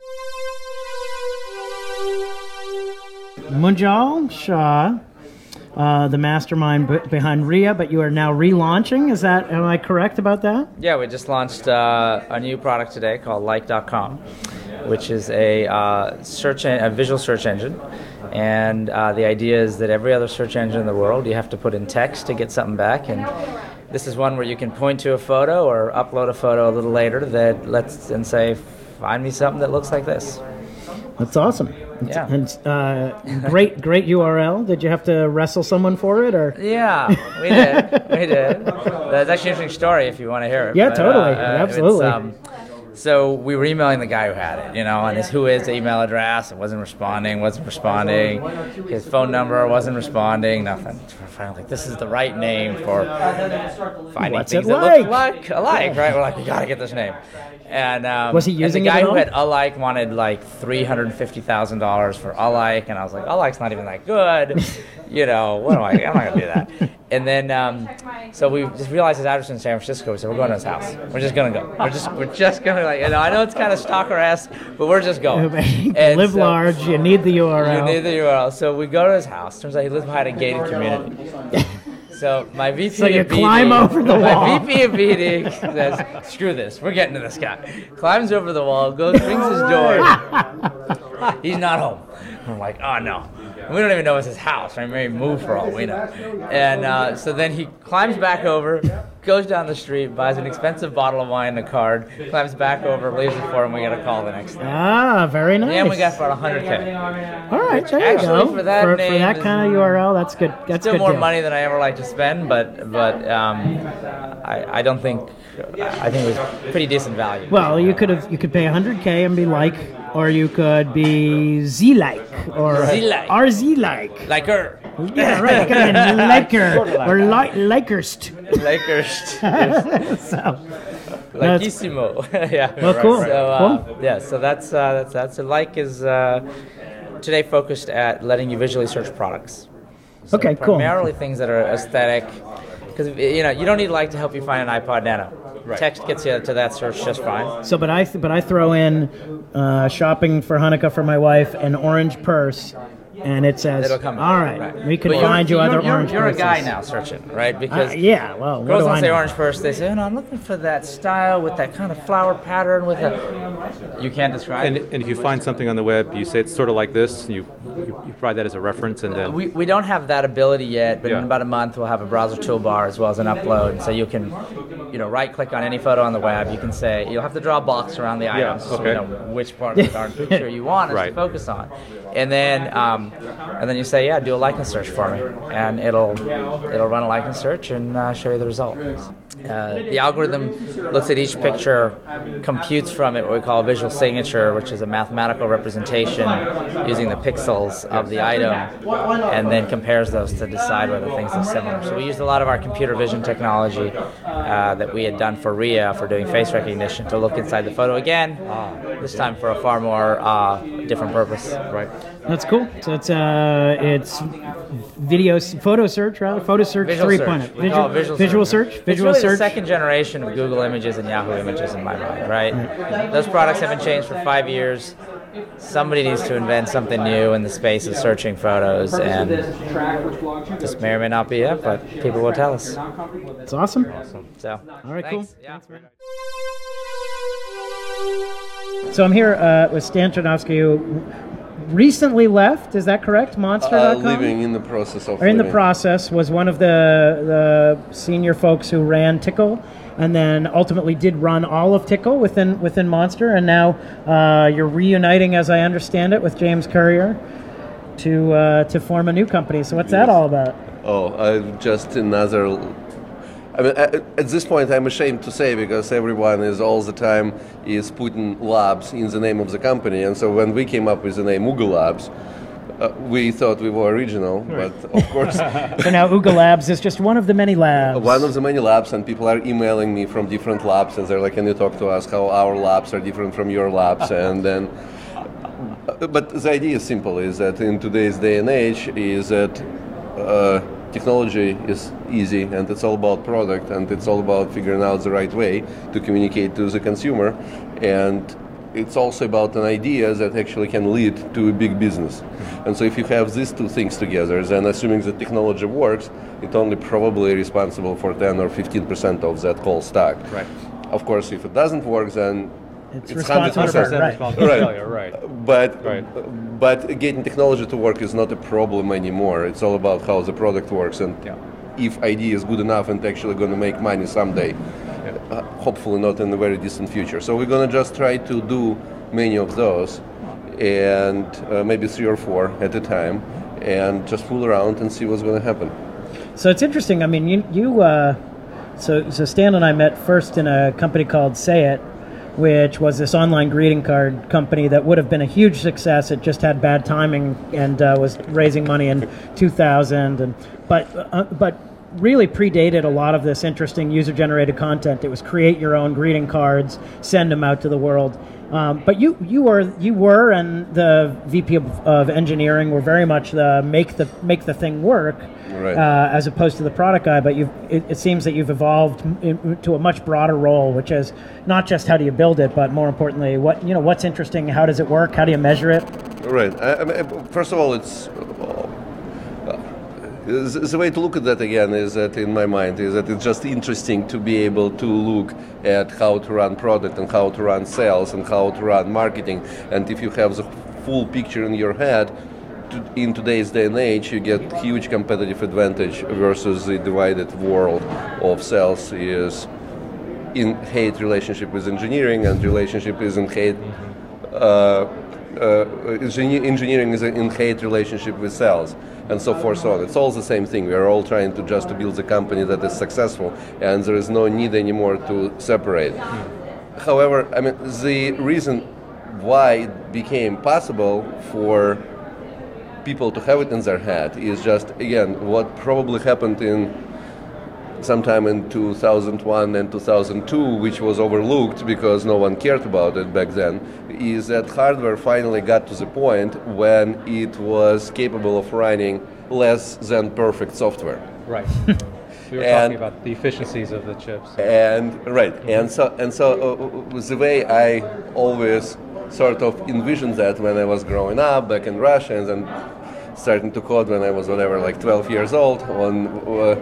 Munjal Shah, uh, the mastermind b- behind R I A, but you are now relaunching. Is that, am I correct about that? Yeah, we just launched uh, a new product today called Like dot com, which is a uh, search en- a visual search engine. And uh, the idea is that every other search engine in the world, you have to put in text to get something back. And this is one where you can point to a photo or upload a photo a little later that lets and say, find me something that looks like this. That's awesome. Yeah. And uh, great, great U R L. Did you have to wrestle someone for it, or? Yeah, we did. We did. That's actually an interesting story if you want to hear it. Yeah, But, totally. uh, uh, Absolutely. it's, um, So we were emailing the guy who had it, you know, and his who is email address. It wasn't responding, wasn't responding. His phone number wasn't responding, nothing. We're finally like, this is the right name for finding What's things it that like? look like alike, right? We're like, we gotta get this name. And um, Was he and using the it guy at who all? had Alike wanted like three hundred fifty thousand dollars for Alike, and I was like, Alike's not even that good, you know. What am I? I'm not gonna do that. And then, um, so we just realized his address in San Francisco. We said, we're going to his house. We're just gonna go. We're just, we're just gonna like, you know. I know it's kind of stalker-esque, but we're just going. And Live so- large. You need the U R L. You need the U R L. So we go to his house. Turns out he lives behind a gated community. So my V P So you of B D, climb over the wall. My V P of B D says, "Screw this, we're getting to this guy." Climbs over the wall, goes, rings his door. He's not home. I'm like, oh no. We don't even know it's his house. Right? Maybe he moved for all we know. And uh, so then he climbs back over, goes down the street, buys an expensive bottle of wine and a card, climbs back over, leaves it for him. We get a call the next day. Ah, very nice. And we got about one hundred K. All right, there you Actually, go. for that for, name for that is kind of U R L, that's good. That's Still good more deal. money than I ever like to spend, but but um, I I don't think I think it was pretty decent value. Well, you could have you could pay one hundred K and be like, or you could be Z-like or Z-like. R Z-like. Like her. Yeah, right. It could have been Liker or li- Likerst. Likerst. So, Likissimo. Yeah. Well, cool. So, uh, Cool. Yeah. So that's uh, that's that's. So Like is uh, today focused at letting you visually search products. So Okay, cool. Primarily things that are aesthetic, because you know you don't need Like to help you find an iPod Nano. Right. Text gets you to that search just fine. So, but I th- but I throw in uh, shopping for Hanukkah for my wife, an orange purse, and it says, It'll come up. "All right, Right. we can But you're- find you you're, other you're, orange You're purses." a guy now searching, right? Because Uh, yeah, well, what girls do don't I say know? orange purse. They say, "Oh, no, I'm looking for that style with that kind of flower pattern with a." You can't describe. And, and if you find something on the web, you say it's sort of like this, you, you, you provide that as a reference, and then... We, we don't have that ability yet, but Yeah. in about a month we'll have a browser toolbar as well as an upload. So you can, you know, right-click on any photo on the web. You can say you'll have to draw a box around the Yeah, items so okay. you know which part of the darn picture you want us Right. to focus on, and then um, and then you say, yeah, do a likeness search for me, and it'll it'll run a likeness search and uh, show you the result. Uh, the algorithm looks at each picture, computes from it what we call a visual signature, which is a mathematical representation using the pixels of the item, and then compares those to decide whether things are similar. So we used a lot of our computer vision technology uh, that we had done for R I A for doing face recognition to look inside the photo again, this time for a far more uh, different purpose. Right. That's cool. So it's uh, it's video photo search rather photo search Visual three search. point oh. We call it visual, visual search. search. It's Visual really search. the second generation of Google Images and Yahoo Images in my mind, right? Those products haven't changed for five years. Somebody needs to invent something new in the space of searching photos, and this may or may not be it, but people will tell us. It's awesome. So, all right, thanks. cool. Yeah. So I'm here uh, with Stan Chudnovsky, who recently left. Is that correct? Monster dot com? Uh, living in the process of or in the living. process, was one of the the senior folks who ran Tickle, and then ultimately did run all of Tickle within within Monster, and now uh, you're reuniting, as I understand it, with James Currier to uh, to form a new company. So what's that all about? Oh, I'm just another. I mean, at at this point, I'm ashamed to say, because everyone is all the time is putting labs in the name of the company, and so when we came up with the name Oogle Labs, uh, we thought we were original, but of course. So now Oogle Labs is just one of the many labs. One of the many labs, and people are emailing me from different labs, and they're like, "Can you talk to us how our labs are different from your labs?" And then, but the idea is simple: is that in today's day and age, is that uh, technology is easy, and it's all about product, and it's all about figuring out the right way to communicate to the consumer, and it's also about an idea that actually can lead to a big business. And so if you have these two things together, then assuming that technology works, it's only probably responsible for ten or fifteen percent of that whole stack. Right. Of course, if it doesn't work, then It's it's one hundred responsible percent for it, right. responsible Right. failure, right. But Right. but getting technology to work is not a problem anymore. It's all about how the product works, and Yeah. if idea is good enough and actually going to make money someday, uh, hopefully not in the very distant future. So we're going to just try to do many of those, and uh, maybe three or four at a time, and just fool around and see what's going to happen. So it's interesting. I mean, you you uh, so so Stan and I met first in a company called Say It, which was this online greeting card company that would have been a huge success. It just had bad timing and uh, was raising money in two thousand, and but uh, but really predated a lot of this interesting user-generated content. It was create your own greeting cards, send them out to the world. Um, but you you were you were and the V P of, of engineering were very much the make the make the thing work. Right. Uh, as opposed to the product guy, but you've, it, it seems that you've evolved in, to a much broader role, which is not just how do you build it, but more importantly, what you know, what's interesting, how does it work, how do you measure it? Right. I, I mean, first of all, it's uh, the, the way to look at that again is that in my mind is that it's just interesting to be able to look at how to run product and how to run sales and how to run marketing, and if you have the full picture in your head, to, in today's day and age, you get huge competitive advantage versus the divided world of sales is in hate relationship with engineering, and relationship is in hate. Uh, uh, engineering is in hate relationship with sales, and so forth. So on. It's all the same thing. We are all trying to just to build a company that is successful, and there is no need anymore to separate. Mm. However, I mean the reason why it became possible for people to have it in their head is just, again, what probably happened in sometime in two thousand one and two thousand two, which was overlooked because no one cared about it back then, is that hardware finally got to the point when it was capable of running less than perfect software. Right. We were and, talking about the efficiencies of the chips. And right, mm-hmm. and so and so uh, the way I always sort of envisioned that when I was growing up back in Russia, and then starting to code when I was whatever, like twelve years old on uh,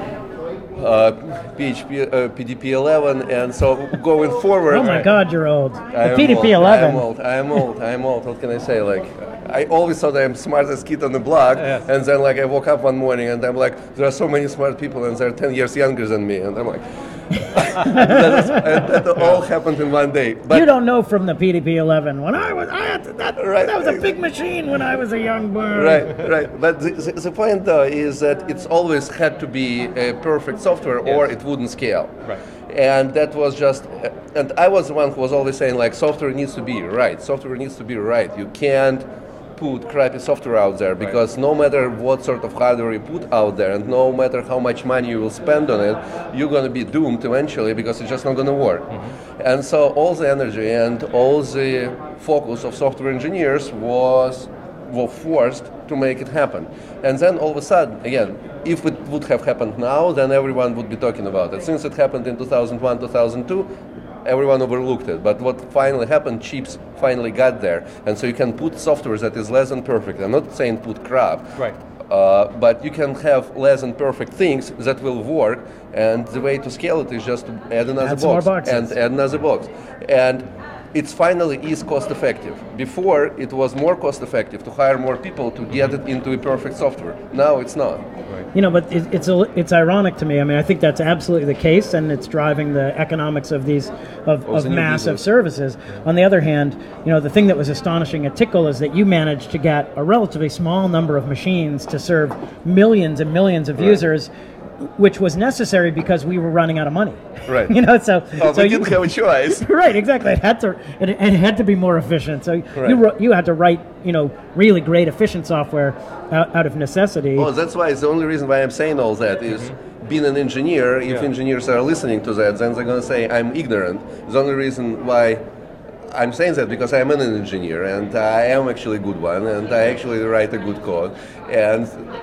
uh, P H P, uh, P D P eleven, and so going forward. Oh my God, you're old. The P D P eleven. I'm old. I'm old. I'm old. What can I say? Like, I always thought I'm smartest kid on the block, yes. And then like I woke up one morning and I'm like, there are so many smart people and they're ten years younger than me, and I'm like. that, is, that all happened in one day. But you don't know from the P D P eleven. When I was, I had to, that, right, that was a big machine when I was a young boy. Right, right. But the, the, the point though is that it's always had to be a perfect software, yes. Or it wouldn't scale. Right. And that was just, and I was the one who was always saying like, software needs to be right. Software needs to be right. You can't put crappy software out there, because right. No matter what sort of hardware you put out there, and no matter how much money you will spend on it, you're going to be doomed eventually because it's just not going to work. Mm-hmm. And so all the energy and all the focus of software engineers was were forced to make it happen. And then all of a sudden, again, if it would have happened now, then everyone would be talking about it. Since it happened in two thousand one, two thousand two, everyone overlooked it. But what finally happened, chips finally got there. And so you can put software that is less than perfect. I'm not saying put crap. Right. Uh, but you can have less than perfect things that will work. And the way to scale it is just to add another add box. And add another box. And it's finally is cost effective. Before, it was more cost effective to hire more people to get it into a perfect software. Now it's not. Right. You know, but it, it's a, it's ironic to me. I mean, I think that's absolutely the case, and it's driving the economics of these of, of massive business. services. On the other hand, you know, the thing that was astonishing at Tickle is that you managed to get a relatively small number of machines to serve millions and millions of right. users, which was necessary because we were running out of money. Right. You know, so oh, so we you didn't have a choice. Right, exactly. It had to it, it had to be more efficient. So right. you you had to write, you know, really great efficient software out, out of necessity. Well, that's why it's the only reason why I'm saying all that is mm-hmm. being an engineer. If yeah. engineers are listening to that, then they're going to say I'm ignorant. The only reason why I'm saying that because I'm an engineer and I am actually a good one, and I actually write a good code, and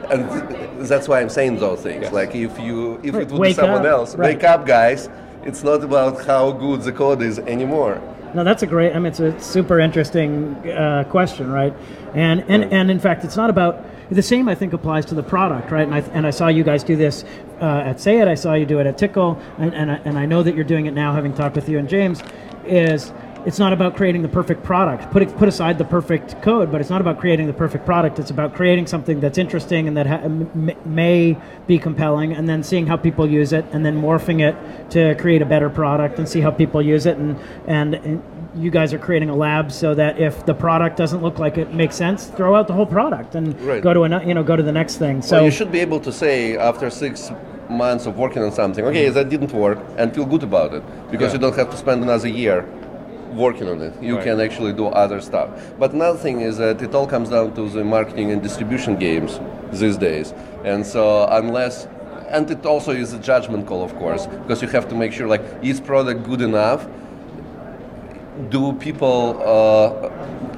and that's why I'm saying those things. Yes. Like if you if right. it would wake be someone up. else, right. wake up, guys! It's not about how good the code is anymore. No, that's a great. I mean, it's a super interesting uh, question, right? And and right. and in fact, it's not about. The same, I think, applies to the product, right? And I and I saw you guys do this uh, at Say It. I saw you do it at Tickle, and and I, and I know that you're doing it now, having talked with you and James. Is it's not about creating the perfect product. Put it, put aside the perfect code, but it's not about creating the perfect product. It's about creating something that's interesting and that ha- m- may be compelling, and then seeing how people use it, and then morphing it to create a better product and see how people use it. And and, and you guys are creating a lab so that if the product doesn't look like it makes sense, throw out the whole product and right. go to an, you know go to the next thing. So well, you should be able to say after six months of working on something, okay, that didn't work, and feel good about it, because yeah. you don't have to spend another year working on it. You right. can actually do other stuff. But another thing is that it all comes down to the marketing and distribution games these days. And so unless, and it also is a judgment call, of course, because you have to make sure, like, is product good enough? Do people uh,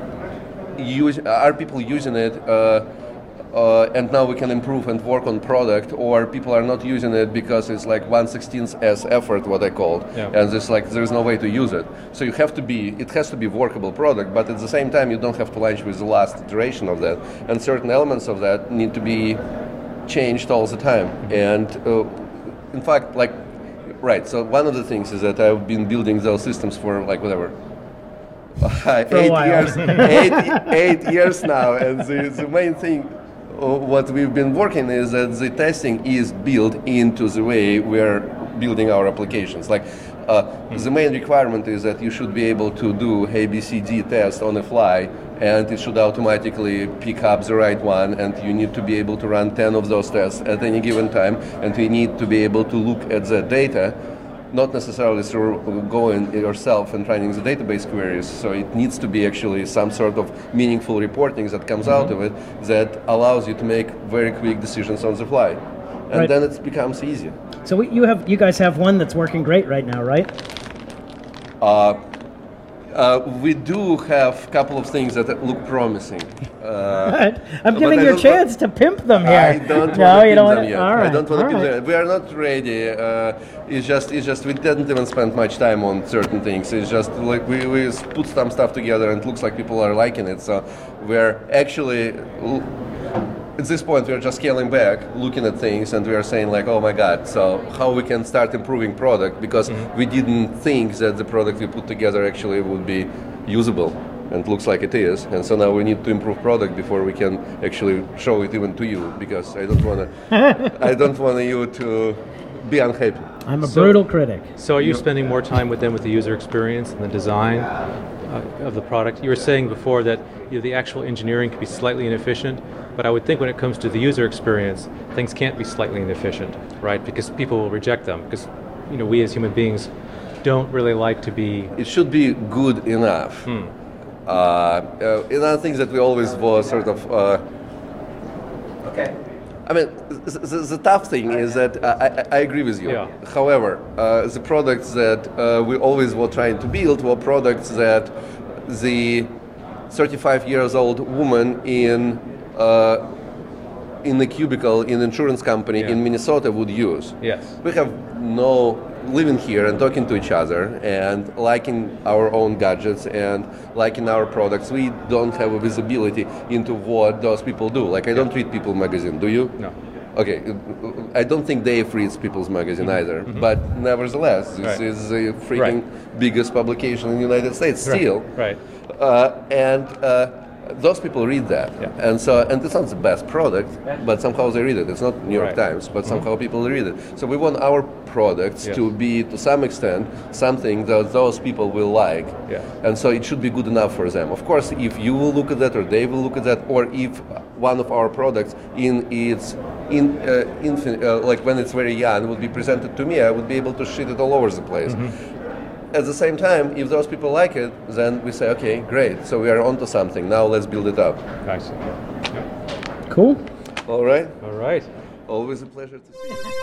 use? Are people using it? Uh, Uh, and now we can improve and work on product, or people are not using it because it's like one sixteenth as effort, what I called, yeah. and it's like there's no way to use it. So you have to be, it has to be workable product, but at the same time you don't have to launch with the last iteration of that, and certain elements of that need to be changed all the time. And uh, in fact, like, right, so one of the things is that I've been building those systems for like whatever, Uh, For a eight while. years, eight, eight years now, and the, the main thing, uh, what we've been working is that the testing is built into the way we're building our applications. Like, uh, mm-hmm. the main requirement is that you should be able to do A B C D test on the fly, and it should automatically pick up the right one, and you need to be able to run ten of those tests at any given time, and you need to be able to look at the data, not necessarily through going yourself and running the database queries. So it needs to be actually some sort of meaningful reporting that comes mm-hmm. out of it that allows you to make very quick decisions on the fly. And right. then it becomes easier. So we, you have, you guys have one that's working great right now, right? Uh, uh, we do have a couple of things that look promising. Uh, I'm giving you a chance to pimp them here. I don't no, want to you pimp don't them want yet. All right. I don't want to pimp right. them. We are not ready. Uh, it's just, it's just we didn't even spend much time on certain things. It's just like we, we put some stuff together and it looks like people are liking it. So we're actually, at this point, we're just scaling back, looking at things, and we are saying like, oh my God, so how we can start improving product, because mm-hmm. we didn't think that the product we put together actually would be usable, and it looks like it is. And so now we need to improve product before we can actually show it even to you, because I don't want to, I don't want you to be unhappy. I'm a so, brutal critic. So are you spending more time with them with the user experience and the design uh, of the product? You were saying before that you know, the actual engineering can be slightly inefficient, but I would think when it comes to the user experience, things can't be slightly inefficient, right? Because people will reject them, because you know we as human beings don't really like to be... It should be good enough. Hmm. Uh, uh, another thing that we always was sort of... Uh, okay. I mean, the, the, the tough thing is that I, I, I agree with you. Yeah. However, uh, the products that uh, we always were trying to build were products that the thirty-five years old woman in uh, in the cubicle in insurance company yeah. in Minnesota would use. Yes. We have no living here and talking to each other and liking our own gadgets and liking our products. We don't have a visibility into what those people do. Like I don't read People magazine, do you? No. Okay, I don't think Dave reads People's magazine mm-hmm. either, mm-hmm. but nevertheless, this right. is the freaking right. biggest publication in the United States still. Right. right. Uh, and uh, those people read that, yeah. and so and it's not the best product, but somehow they read it. It's not New York right. Times, but mm-hmm. somehow people read it. So we want our products yes. to be, to some extent, something that those people will like, yeah. and so it should be good enough for them. Of course, if you will look at that, or they will look at that, or if one of our products in its in uh, infin- uh, like when it's very young would be presented to me, I would be able to shit it all over the place. Mm-hmm. At the same time, if those people like it, then we say, okay, great, so we are onto something. Now let's build it up. I see. Yeah. Cool. All right. All right. Always a pleasure to see you.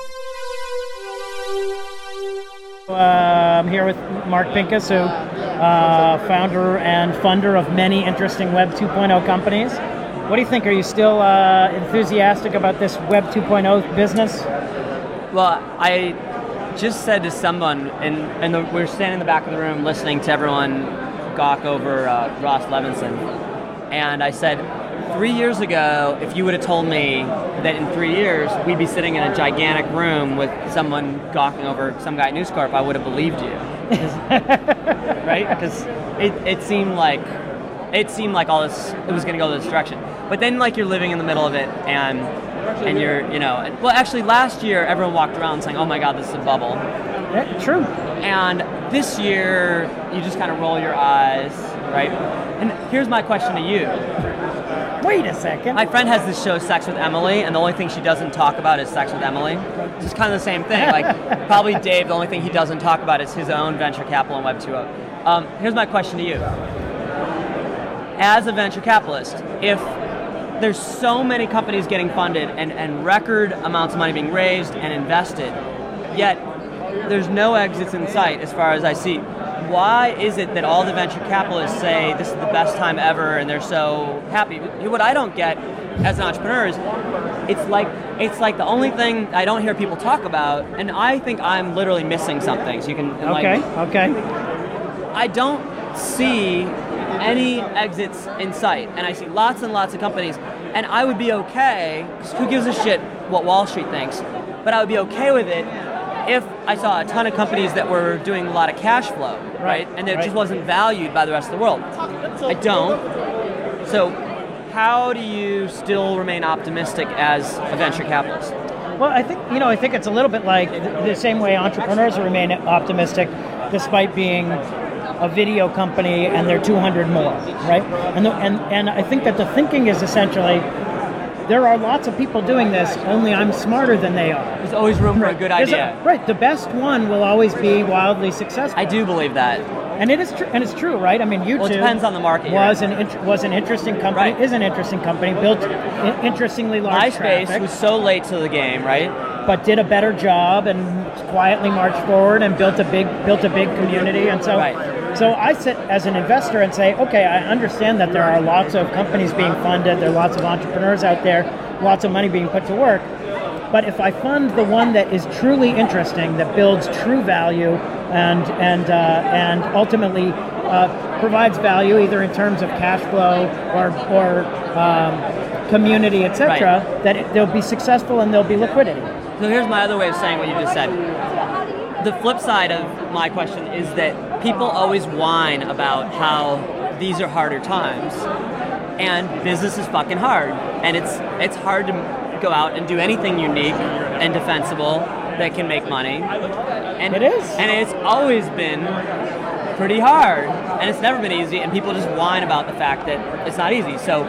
Uh, I'm here with Mark Pincus, who uh, founder and funder of many interesting Web two point oh companies. What do you think? Are you still uh, enthusiastic about this Web two point oh business? Well, I just said to someone, and, and the, we were standing in the back of the room listening to everyone gawk over uh, Ross Levinson, and I said, three years ago, if you would have told me that in three years we'd be sitting in a gigantic room with someone gawking over some guy at News Corp, I would have believed you. Right? Because it, it seemed like it seemed like all this, it was going to go this direction. But then like you're living in the middle of it, and and you're, you know, well actually last year everyone walked around saying, oh my God, this is a bubble. Yeah, true. And this year you just kind of roll your eyes, right? And here's my question to you. Wait a second. My friend has this show, Sex with Emily, and the only thing she doesn't talk about is Sex with Emily. It's kind of the same thing. Like, probably Dave, the only thing he doesn't talk about is his own venture capital and Web two point oh. Um, here's my question to you. As a venture capitalist, if there's so many companies getting funded and, and record amounts of money being raised and invested, yet there's no exits in sight as far as I see, why is it that all the venture capitalists say this is the best time ever and they're so happy? What I don't get as an entrepreneur is it's like it's like the only thing I don't hear people talk about, and I think I'm literally missing something. So you can okay, okay. I don't see any exits in sight, and I see lots and lots of companies, and I would be okay, because who gives a shit what Wall Street thinks, but I would be okay with it if I saw a ton of companies that were doing a lot of cash flow, right? Right, And it right. just wasn't valued by the rest of the world. I don't. So how do you still remain optimistic as a venture capitalist? Well, I think, you know, I think it's a little bit like the, the same way entrepreneurs remain optimistic despite being a video company and they're two hundred more, right? And, the, and and I think that the thinking is essentially, there are lots of people doing this, only I'm smarter than they are. There's always room for a good There's idea. a- right, the best one will always be wildly successful. I do believe that. And it is true, and it's true, right? I mean, YouTube Well, it depends on the market you're was in. an int- was an interesting company, Right. is an interesting company, built in- interestingly large MySpace traffic, was so late to the game, right? but did a better job and quietly marched forward and built a big built a big community. And so, Right. so I sit as an investor and say, okay, I understand that there are lots of companies being funded, there are lots of entrepreneurs out there, lots of money being put to work. But if I fund the one that is truly interesting, that builds true value, and and uh, and ultimately uh, provides value either in terms of cash flow or or um, community, et cetera, Right. that it, they'll be successful and there'll be liquidity. So here's my other way of saying what you just said. The flip side of my question is that people always whine about how these are harder times, and business is fucking hard, and it's it's hard to go out and do anything unique and defensible that can make money. And It is. and it's always been pretty hard, and it's never been easy, and people just whine about the fact that it's not easy. So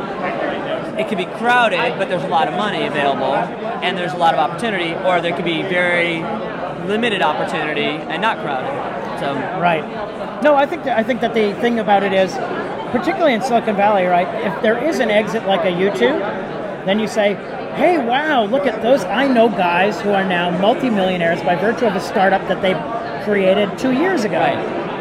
it could be crowded, but there's a lot of money available, and there's a lot of opportunity, or there could be very limited opportunity and not crowded. So Right. No, I think that, I think that the thing about it is, particularly in Silicon Valley, right? If there is an exit like a YouTube, then you say, hey, wow, look at those. I know guys who are now multimillionaires by virtue of a startup that they created two years ago. Right.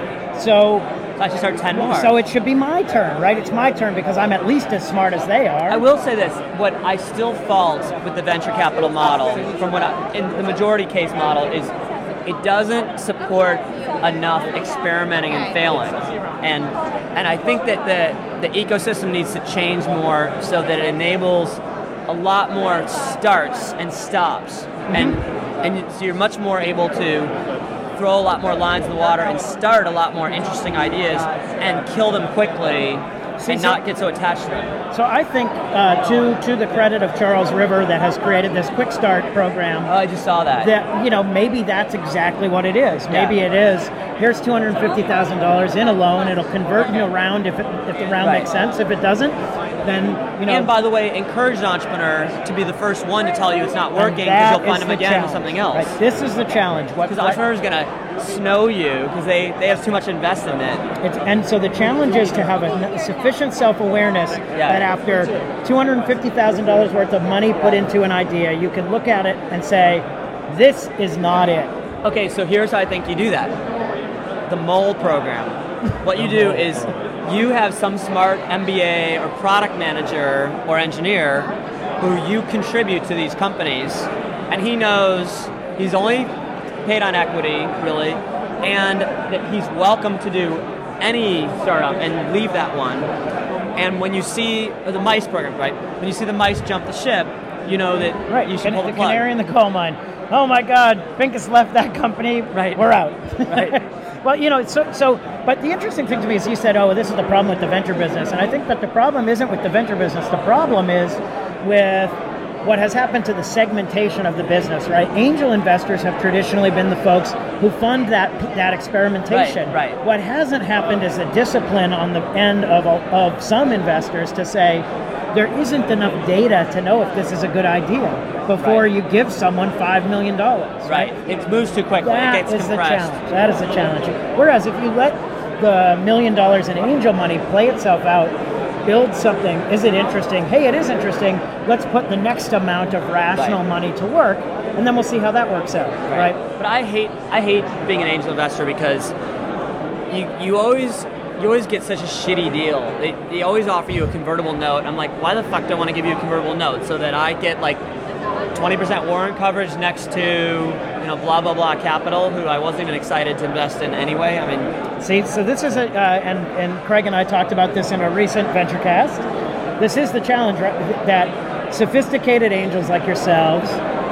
So, So I should start ten more. so it should be my turn, right? It's my turn because I'm at least as smart as they are. I will say this: what I still fault with the venture capital model, from what I, in the majority case model, is it doesn't support enough experimenting and failing, and and I think that the the ecosystem needs to change more so that it enables a lot more starts and stops, Mm-hmm. and and so you're much more able to throw a lot more lines in the water and start a lot more interesting ideas and kill them quickly and so- not get so attached to them. So I think uh, to to the credit of Charles River that has created this Quick Start program, Oh, I just saw that. that, you know, maybe that's exactly what it is. Maybe Yeah. it is, here's two hundred fifty thousand dollars in a loan, it'll convert in a round if, it, if the round Right. makes sense. If it doesn't, then, you know. And by the way, encourage an entrepreneur to be the first one to tell you it's not and working, that because you'll find is them the again challenge, with something else. right? This is the challenge. What, Because what- entrepreneurs are going to snow you because they, they have too much invest in it. It's, and so the challenge is to have a sufficient self-awareness Yeah. that after two hundred fifty thousand dollars worth of money put into an idea, you can look at it and say, this is not it. Okay, so here's how I think you do that. The MOLE program. What you do is you have some smart M B A or product manager or engineer who you contribute to these companies, and he knows he's only paid on equity, really, and that he's welcome to do any startup and leave that one. And when you see uh, the mice program, right? When you see the mice jump the ship, you know that Right, you should can, pull the the plug. canary in the coal mine. Oh my God, Pincus left that company. Right. We're out. Right. Well, you know, so so. But the interesting thing to me is you said, "Oh, this is the problem with the venture business," and I think that the problem isn't with the venture business. The problem is with what has happened to the segmentation of the business. Right? Angel investors have traditionally been the folks who fund that that experimentation. Right, right. What hasn't happened is the discipline on the end of of some investors to say, there isn't enough data to know if this is a good idea before Right. you give someone five million dollars. Right. It moves too quickly. That it gets is the compressed. challenge. That is the challenge. Whereas if you let the million dollars in angel money play itself out, build something, is it interesting? Hey, it is interesting. Let's put the next amount of rational Right. money to work, and then we'll see how that works out. Right? But I hate I hate being an angel investor because you you always you always get such a shitty deal. They, they always offer you a convertible note. I'm like, why the fuck do I want to give you a convertible note? So that I get like twenty percent warrant coverage next to, you know, blah, blah, blah capital, who I wasn't even excited to invest in anyway. I mean, See, so this is a, uh, and, and Craig and I talked about this in a recent VentureCast. This is the challenge, right? That sophisticated angels like yourselves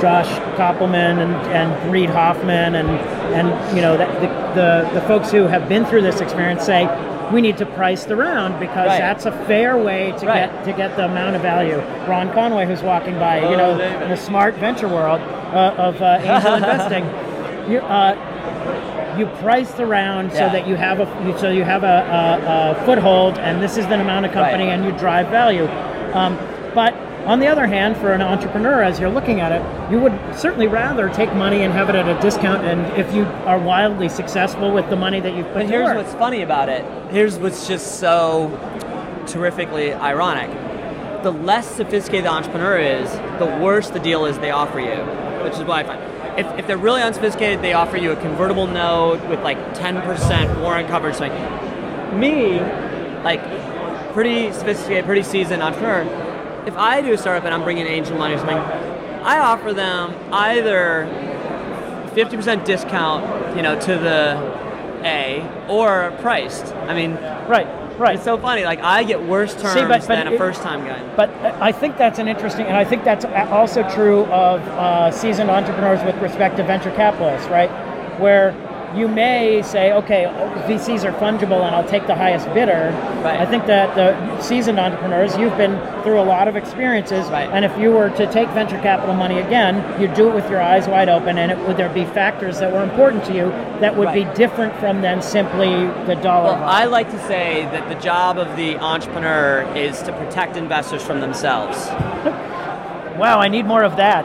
Josh Koppelman and, and Reid Hoffman and and you know the, the the folks who have been through this experience say we need to price the round because right. that's a fair way to right. get to get the amount of value. Ron Conway, who's walking by, you know, in the smart venture world uh, of uh, angel investing, you, uh, you price the round yeah. so that you have a so you have a, a, a foothold, and this is the amount of company, right. and you drive value. Um, but on the other hand, for an entrepreneur, as you're looking at it, you would certainly rather take money and have it at a discount. And if you are wildly successful with the money that you've put But to here's work. what's funny about it. Here's what's just so terrifically ironic. The less sophisticated the entrepreneur is, the worse the deal is they offer you, which is what I find. If, if they're really unsophisticated, they offer you a convertible note with like ten percent warrant coverage. Like me, like pretty sophisticated, pretty seasoned entrepreneur, if I do a startup and I'm bringing angel money or something, I offer them either fifty percent discount, you know, to the A, or priced. I mean, right, right. It's so funny. Like I get worse terms See, but, but than it, a first-time guy. But I think that's an interesting, and I think that's also true of uh, seasoned entrepreneurs with respect to venture capitalists, right? Where you may say, okay, V Cs are fungible and I'll take the highest bidder. Right. I think that the seasoned entrepreneurs, you've been through a lot of experiences, right. and if you were to take venture capital money again, you'd do it with your eyes wide open, and it, would there be factors that were important to you that would right. be different from then simply the dollar Well, value? I like to say that the job of the entrepreneur is to protect investors from themselves. Wow, I need more of that.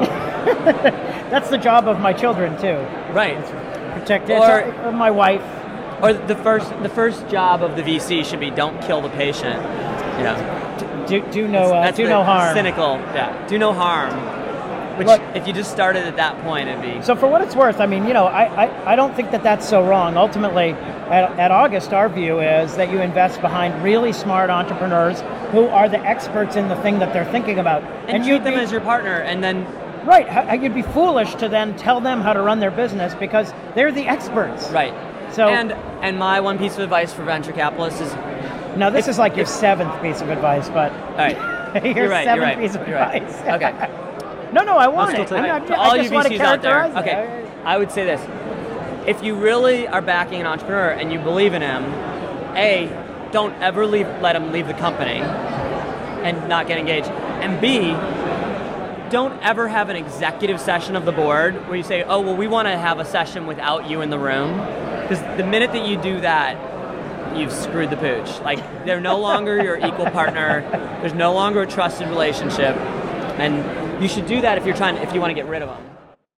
That's the job of my children too. Right. Protect or, it. Or my wife. Or the first the first job of the V C should be don't kill the patient. You know. Do do no uh, That's do the no harm. Cynical. Yeah. Do no harm. Which, Look, if you just started at that point, it'd be. So for what it's worth, I mean, you know, I, I, I don't think that that's so wrong. Ultimately, at, at August, our view is that you invest behind really smart entrepreneurs who are the experts in the thing that they're thinking about. And, and treat them be, as your partner, and then. Right. You'd be foolish to then tell them how to run their business because they're the experts. Right. So. And and my one piece of advice for venture capitalists is. Now this if, is like your if, seventh piece of advice, but. All right. your you're right. seventh You're right. piece of you're advice. Right. Okay. No, no, I want I'll it. still I'm take not, to I all just you want V to Cs out there. characterize it. Okay. I would say this: if you really are backing an entrepreneur and you believe in him, A, don't ever leave, let him leave the company and not get engaged, and B, don't ever have an executive session of the board where you say, oh, well, we want to have a session without you in the room, because the minute that you do that, you've screwed the pooch. Like, they're no longer your equal partner. There's no longer a trusted relationship, and you should do that if you're trying, if you want to get rid of them.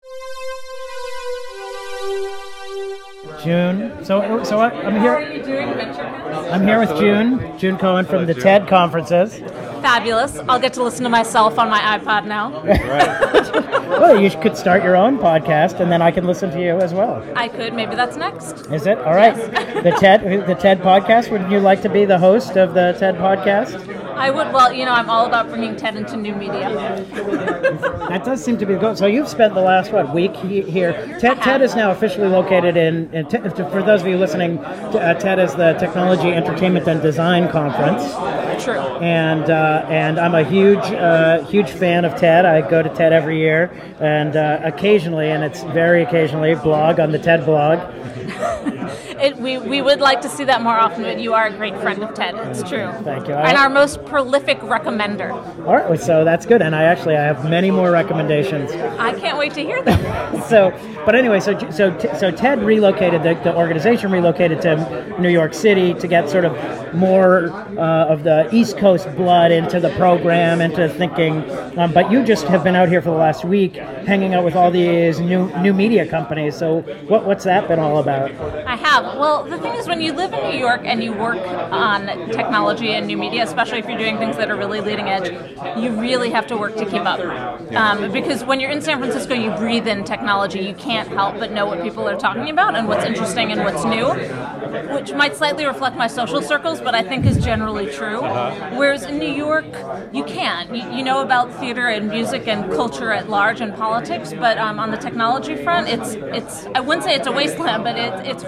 June. So, so I, I'm here. How are you doing, venture? I'm here with June. June Cohen from the TED conferences. Fabulous. I'll get to listen to myself on my iPod now. Well, you could start your own podcast, and then I can listen to you as well. I could. Maybe that's next. Is it? All right. Yes. The TED, the TED podcast. Would you like to be the host of the TED podcast? I would. Well, you know, I'm all about bringing TED into new media. That does seem to be the goal. So you've spent the last what week he, here. TED, TED is now officially located in. in te, for those of you listening, uh, TED is the Technology, Entertainment, and Design Conference. True. And uh, and I'm a huge uh, huge fan of TED. I go to TED every year, and uh, occasionally, and it's very occasionally, blog on the TED blog. It, we, we would like to see that more often, but you are a great friend of TED. It's true. Thank you. And our most prolific recommender. All right, so that's good. And I actually I have many more recommendations. I can't wait to hear them. so, but anyway, so so so TED relocated, the, the organization relocated to New York City to get sort of more uh, of the East Coast blood into the program, into thinking. Um, but you just have been out here for the last week, hanging out with all these new new media companies. So what what's that been all about? I have. Well, the thing is, when you live in New York and you work on technology and new media, especially if you're doing things that are really leading edge, you really have to work to keep up. Um, because when you're in San Francisco, you breathe in technology. You can't help but know what people are talking about and what's interesting and what's new, which might slightly reflect my social circles, but I think is generally true. Whereas in New York, you can't. You, you know about theater and music and culture at large and politics, but um, on the technology front, it's it's I wouldn't say it's a wasteland, but it, it's hard. It's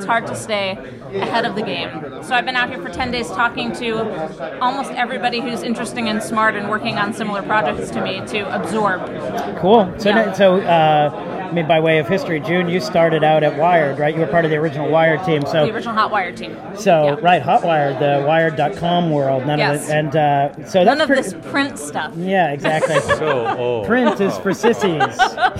hard to stay ahead of the game. So I've been out here for ten days talking to almost everybody who's interesting and smart and working on similar projects to me to absorb. Cool. So, Yeah. so uh, I mean, by way of history, June, you started out at Wired, right? You were part of the original Wired team. So The original Hot Wired team. So Yeah. right, Hotwired, the Wired dot com world, none Yes. of it, and uh, so None that's of pretty, this print stuff. Yeah, exactly. So old. Print is for sissies.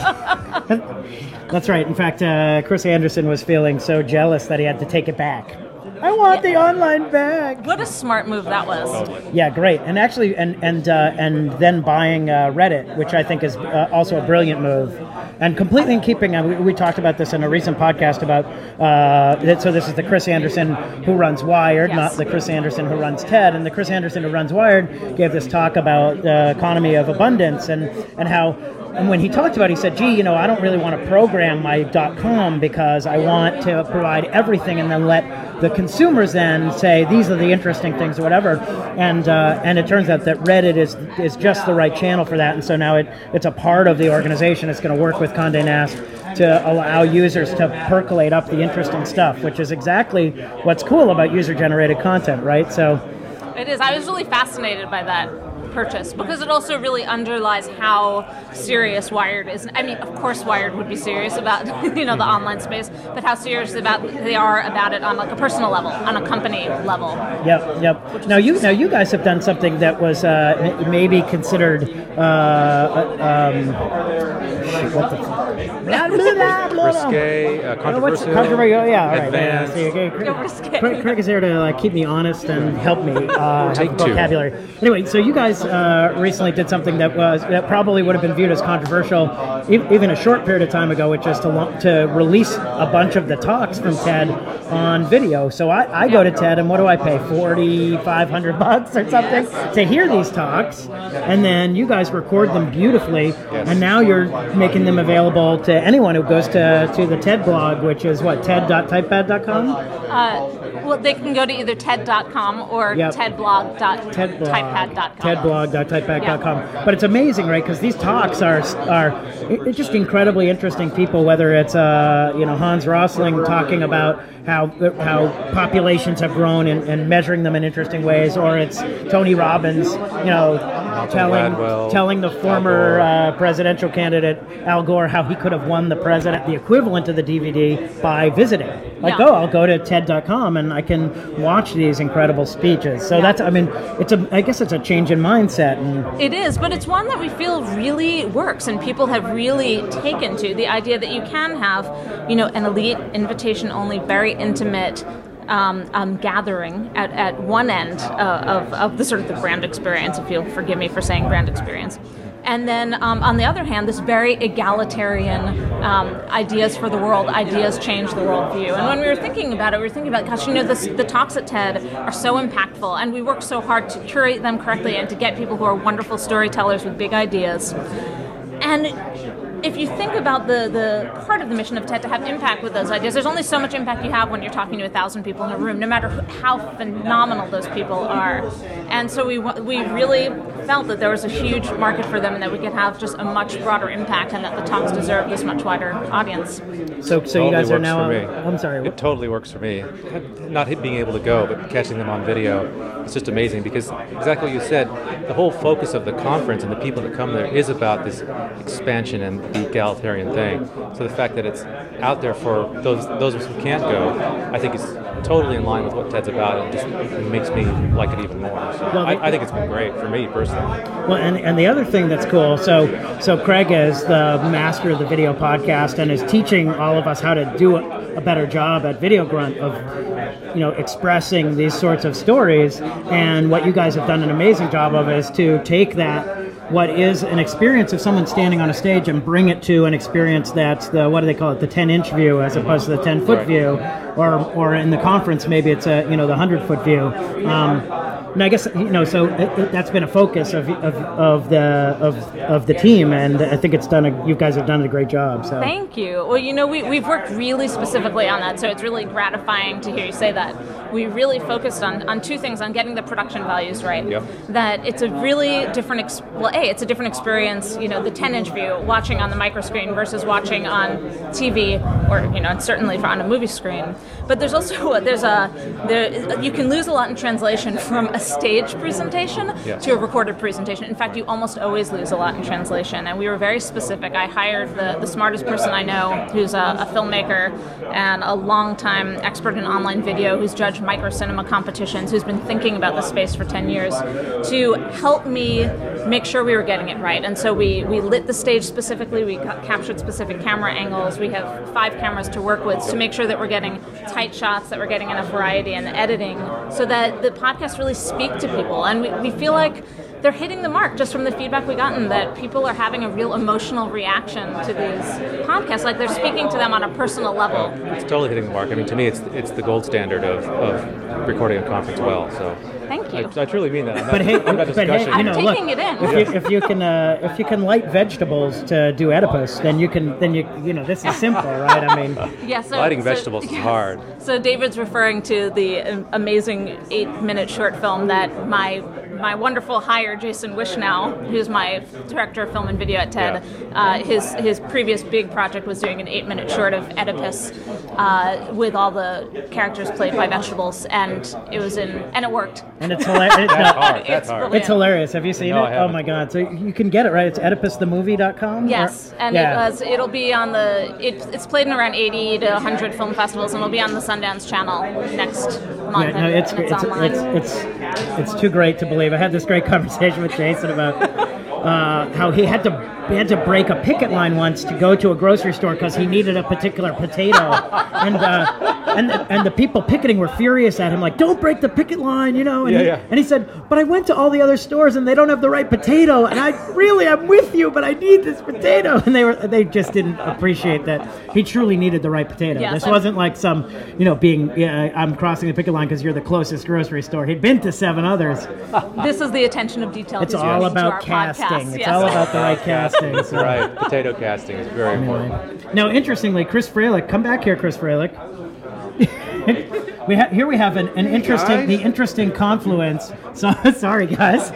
That's right. In fact, uh, Chris Anderson was feeling so jealous that he had to take it back. I want the online back. What a smart move that was. Yeah, great. And actually, and and uh, and then buying uh, Reddit, which I think is uh, also a brilliant move, and completely in keeping. Uh, we, we talked about this in a recent podcast about. Uh, that, so this is the Chris Anderson who runs Wired, Yes. not the Chris Anderson who runs TED. And the Chris Anderson who runs Wired gave this talk about the economy of abundance and and how. And when he talked about it, he said, gee, you know, I don't really want to program my .com because I want to provide everything and then let the consumers then say, these are the interesting things or whatever. And uh, and it turns out that Reddit is is just the right channel for that. And so now it, it's a part of the organization. It's going to work with Condé Nast to allow users to percolate up the interesting stuff, which is exactly what's cool about user-generated content, right? So It is. I was really fascinated by that purchase because it also really underlies how serious Wired is. I mean, of course, Wired would be serious about you know the online space, but how serious about they are about it on like a personal level, on a company level. Yep, yep. Now you, now you guys have done something that was uh, m- maybe considered. Uh, um, what the? Blah, blah, blah, blah. Risque, uh, Oh, what's controversial, controversial? Yeah, all right. advanced. Yeah, see, okay. Yeah, risque. Craig, Craig is there to like keep me honest and help me uh, Take have two. vocabulary. Anyway, so you guys uh, recently did something that was that probably would have been viewed as controversial e- even a short period of time ago, which is to lo- to release a bunch of the talks from TED on video. So I, I go to TED and what do I pay? forty-five hundred bucks or something to hear these talks, and then you guys record them beautifully, and now you're making them available to anyone who goes to, to the TED blog, which is what, ted dot typepad dot com? Uh, well, they can go to either ted dot com or Yep. tedblog dot Tedblog, typepad dot com. tedblog dot typepad dot com. But it's amazing, right? Because these talks are are i- just incredibly interesting people. Whether it's uh, you know Hans Rosling talking about how how populations have grown and, and measuring them in interesting ways, or it's Tony Robbins, you know, telling Gladwell, telling the former uh, presidential candidate Al Gore how he could have won the president, the equivalent of the D V D, by visiting. Like, Yeah. oh, I'll go to ted dot com and I can watch these incredible speeches. So that's, I mean, it's a, I guess it's a change in mindset. And It is, but it's one that we feel really works, and people have really taken to the idea that you can have, you know, an elite, invitation-only, very intimate um, um, gathering at, at one end uh, of, of the sort of the brand experience, if you'll forgive me for saying brand experience. And then, um, on the other hand, this very egalitarian um, ideas for the world, ideas change the world view. And when we were thinking about it, we were thinking about, gosh, you know, this, the talks at TED are so impactful, and we work so hard to curate them correctly and to get people who are wonderful storytellers with big ideas. And if you think about the, the part of the mission of TED to have impact with those ideas, there's only so much impact you have when you're talking to a thousand people in a room, no matter how phenomenal those people are. And so we we really felt that there was a huge market for them and that we could have just a much broader impact and that the talks deserve this much wider audience. so, so you Totally guys are works now. for me. I'm sorry. It totally works for me. Not being able to go, but catching them on video, it's just amazing because exactly what you said, the whole focus of the conference and the people that come there is about this expansion and the egalitarian thing. So the fact that it's out there for those those of us who can't go, I think is totally in line with what TED's about, and just it makes me like it even more. So Well, I, the- I think it's been great for me personally. Well, and, and the other thing that's cool, so so Craig is the master of the video podcast and is teaching all of us how to do a, a better job at Video Grunt of, you know, expressing these sorts of stories. And what you guys have done an amazing job of is to take that, what is an experience of someone standing on a stage, and bring it to an experience that's the, what do they call it, the ten-inch view as opposed to the ten-foot Right. view, or or in the conference maybe it's a, you know, the hundred-foot view. Um, And I guess you know, so it, it, that's been a focus of, of of the of of the team, and I think it's done. A, you guys have done a great job. So thank you. Well, you know, we we've worked really specifically on that, so it's really gratifying to hear you say that. We really focused on, on two things: on getting the production values right. Yep. That it's a really different. Ex- well, a it's a different experience. You know, the ten-inch view, watching on the micro screen versus watching on T V, or you know, certainly on a movie screen. But there's also there's a there you can lose a lot in translation from a stage presentation yes. to a recorded presentation. In fact, you almost always lose a lot in translation. And we were very specific. I hired the, the smartest person I know, who's a, a filmmaker and a longtime expert in online video, who's judged micro cinema competitions, who's been thinking about the space for ten years, to help me make sure we were getting it right. And so we, we lit the stage specifically. We got, captured specific camera angles. We have five cameras to work with to make sure that we're getting tight shots, that we're getting enough variety in the editing, so that the podcasts really speak to people. And we, we feel like they're hitting the mark just from the feedback we've gotten, that people are having a real emotional reaction to these podcasts. Like they're speaking to them on a personal level. It's totally hitting the mark. I mean, to me, it's it's the gold standard of, of recording a conference well. So thank you. I, I truly mean that. I'm but not, hey, I'm not but hey, discussing. you know, I'm look, taking it in. If you, if you can uh, if you can light vegetables to do Oedipus, then you can then you you know this is simple, right? I mean, yeah, so, lighting so, vegetables yes. is hard. So David's referring to the um, amazing eight-minute short film that my my wonderful hire, Jason Wishnow, who's my director of film and video at TED, yeah. uh, his his previous big project was doing an eight-minute short of Oedipus uh, with all the characters played by vegetables, and it was in and it worked. And it's hilarious. That's hard. That's it's hard. brilliant. It's hilarious. Have you seen No, it? I Oh haven't. my God! So you can get it right. It's Oedipus the movie dot com. Yes, and yeah. it was. It'll be on the. It, it's played in around eighty to one hundred film festivals, and it'll be on the Sundance Channel next month. Yeah, no, it's and it's, it's, online. it's it's it's too great to believe. I had this great conversation with Jason about uh, how he had to he had to break a picket line once to go to a grocery store because he needed a particular potato, and uh, and and the people picketing were furious at him, like, "Don't break the picket line," you know. And, Yeah, he, yeah. and he said, "But I went to all the other stores and they don't have the right potato, and I really I'm with you, but I need this potato." And they were they just didn't appreciate that he truly needed the right potato. Yes, this I'm- wasn't like some, you know, being yeah, I'm crossing the picket line because you're the closest grocery store. He'd been to seven others. This is the attention of detail. It's he's all bringing to about our casting. podcast. It's Yes. all about the right casting. So. Right. Potato casting is very important. Anyway. Now, interestingly, Chris Fralick, come back here, Chris Fralick. we ha- here we have an, an interesting, the interesting confluence. So, sorry, guys,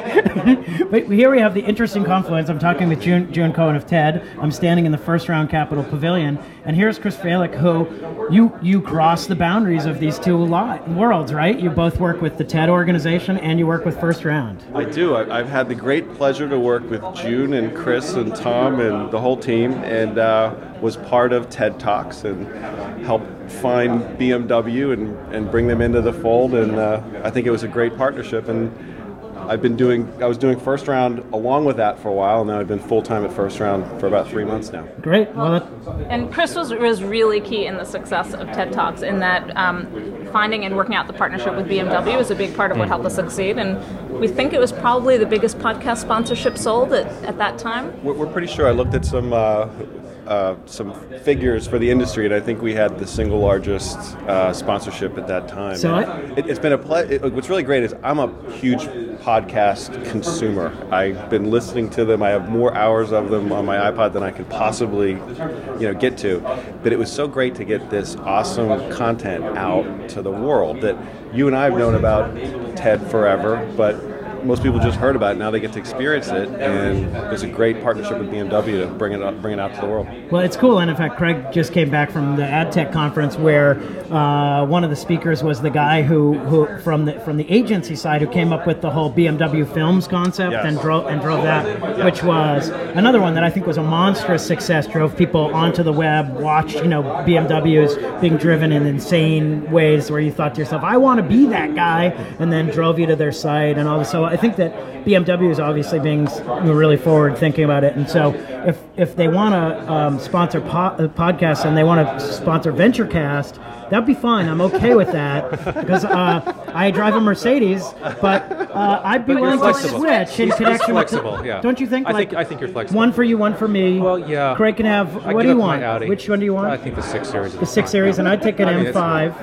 but here we have the interesting confluence. I'm talking with June, June Cohen of TED. I'm standing in the First Round Capitol Pavilion, and here's Chris Fralick, who you you cross the boundaries of these two lot, worlds, right? You both work with the TED organization, and you work with First Round. I do. I- I've had the great pleasure to work with June and Chris and Tom and the whole team, and uh, was part of TED Talks and helped find B M W and, and bring them into the fold. And uh, I think it was a great partnership. And I've been doing, I was doing First Round along with that for a while. Now I've been full time at First Round for about three months now. Great. Well, that, And Chris was, was really key in the success of TED Talks, in that um, finding and working out the partnership with B M W was a big part of what helped us succeed. And we think it was probably the biggest podcast sponsorship sold at, at that time. We're, we're pretty sure. I looked at some uh, uh, some figures for the industry, and I think we had the single largest uh, sponsorship at that time. So And I- it, it's been a ple- it, what's really great is I'm a huge podcast consumer. I've been listening to them. I have more hours of them on my iPod than I could possibly, you know, get to. But it was so great to get this awesome content out to the world that you and I have known about TED forever, but most people just heard about it. Now they get to experience it, and there's a great partnership with B M W to bring it up, bring it out to the world. Well, it's cool, and in fact, Craig just came back from the AdTech conference where uh, one of the speakers was the guy who, who from the from the agency side who came up with the whole B M W Films concept Yes. and drove and drove that, which was another one that I think was a monstrous success. Drove people onto the web, watched you know B M Ws being driven in insane ways where you thought to yourself, I want to be that guy, and then drove you to their site and all this. So I think that B M W is obviously being really forward thinking about it, and so if if they want to um, sponsor po- uh, podcasts and they want to sponsor VentureCast, that'd be fine. I'm okay with that because uh, I drive a Mercedes, but uh, I'd be But you're willing to flexible. switch in He's- he's connection with. flexible, yeah. Don't you think? I like, think- I think you're flexible. One for you, one for me. Well, yeah. Craig can have. I What give do you up my want? Audi. Which one do you want? I think the six series. The six series, and I'd take an I mean, M it's- five.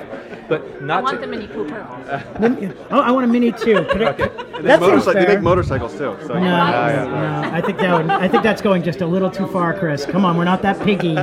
But I not want to, the Mini Cooper. Oh, I want a Mini too. Could I- And that they, seems motorcy- they fair. make motorcycles too. So No, no, I think that would, I think that's going just a little too far, Chris. Come on, we're not that piggy.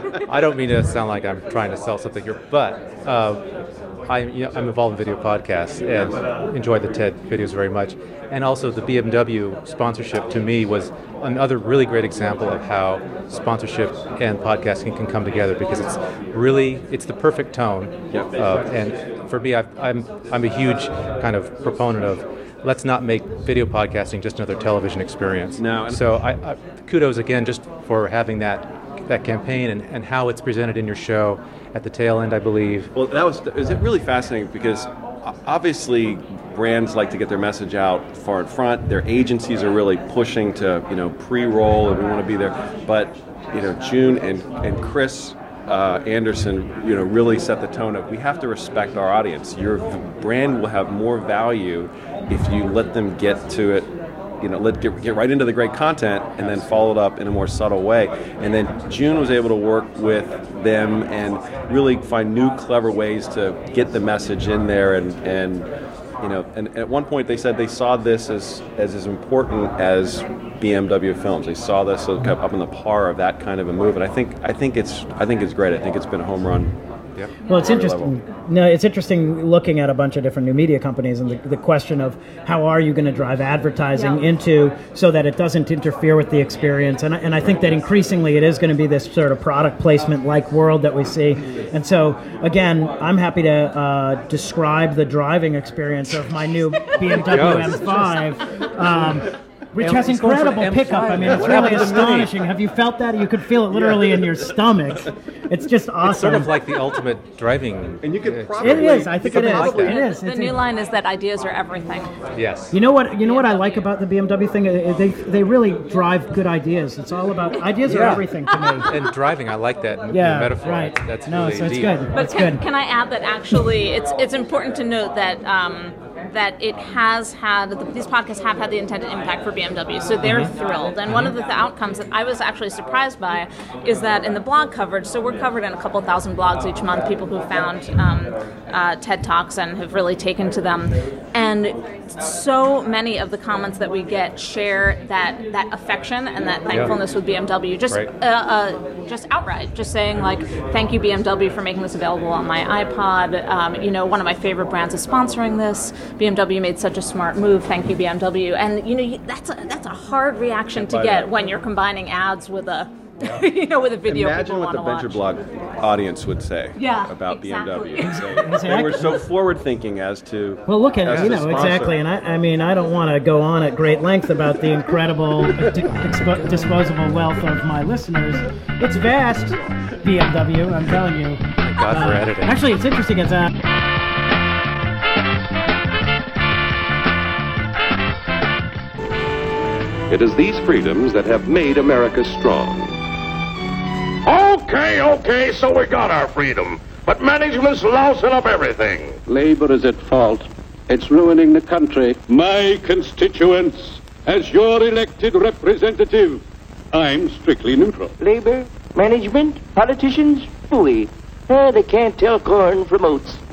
I don't mean to sound like I'm trying to sell something here, but uh, I, you know, I'm involved in video podcasts and enjoy the TED videos very much. And also the B M W sponsorship to me was another really great example of how sponsorship and podcasting can come together, because it's really, it's the perfect tone. Yep. Uh, and for me, I've, I'm I'm a huge kind of proponent of let's not make video podcasting just another television experience. No. And so I, I kudos again just for having that that campaign and, and how it's presented in your show at the tail end, I believe. Well, that was is it really fascinating because obviously brands like to get their message out far in front. Their agencies are really pushing to, you know, pre-roll and we want to be there. But, you know, June and, and Chris uh, Anderson, you know, really set the tone of we have to respect our audience. Your brand will have more value if you let them get to it, you know, let get, get right into the great content and then follow it up in a more subtle way. And then June was able to work with them and really find new clever ways to get the message in there. And, and you know, and at one point they said they saw this as as, as important as B M W films. They saw this as kind of up in the par of that kind of a move. And I think I think it's I think it's great. I think it's been a home run. Yep. Well, it's interesting. No, it's interesting looking at a bunch of different new media companies and the, the question of how are you going to drive advertising Yeah. into so that it doesn't interfere with the experience. And, I- and I think that increasingly it is going to be this sort of product placement-like world that we see. And so, again, I'm happy to uh, describe the driving experience of my new B M W M five. Um, Which has It's going for incredible M pickup. five. I mean, it's What really happened to the Mini? astonishing. Have you felt that? You could feel it literally in your stomach. It's just awesome. It's sort of like the ultimate driving. And you could uh, probably It is. I think it is. Something like It that. is. The It's new a- line is that ideas are everything. Yes. You know what? You know what I like about the B M W thing? Uh, They they really drive good ideas. It's all about ideas are Yeah. everything to me. And driving, I like that Yeah, metaphor. right. That's No, really so it's deep. good. But That's can, good. can I add that actually it's it's important to note that um, that it has had, these podcasts have had the intended impact for B M W, so they're Mm-hmm. thrilled. And one of the th- outcomes that I was actually surprised by is that in the blog coverage, so we're covered in a couple thousand blogs each month, people who found um, uh, TED Talks and have really taken to them. And so many of the comments that we get share that, that affection and that thankfulness with B M W, just Right. uh, uh, just outright, just saying like, thank you B M W for making this available on my iPod. Um, you know, one of my favorite brands is sponsoring this. B M W made such a smart move. Thank you B M W. And you know, you, that's a that's a hard reaction to get when you're combining ads with a you know with a video Imagine people what the want venture to watch. blog audience would say Yeah, about exactly. B M W. They, they were so forward thinking as to Well, look at as you the know sponsor. exactly, and I, I mean I don't want to go on at great length about the incredible di- expo- disposable wealth of my listeners. It's vast, B M W. I'm telling you. Thank God for Uh, editing. Actually, it's interesting. It's uh, It is these freedoms that have made America strong. Okay, okay, so we got our freedom. But management's lousing up everything. Labor is at fault. It's ruining the country. My constituents, as your elected representative, I'm strictly neutral. Labor, management, politicians, phooey. Uh, they can't tell corn from oats.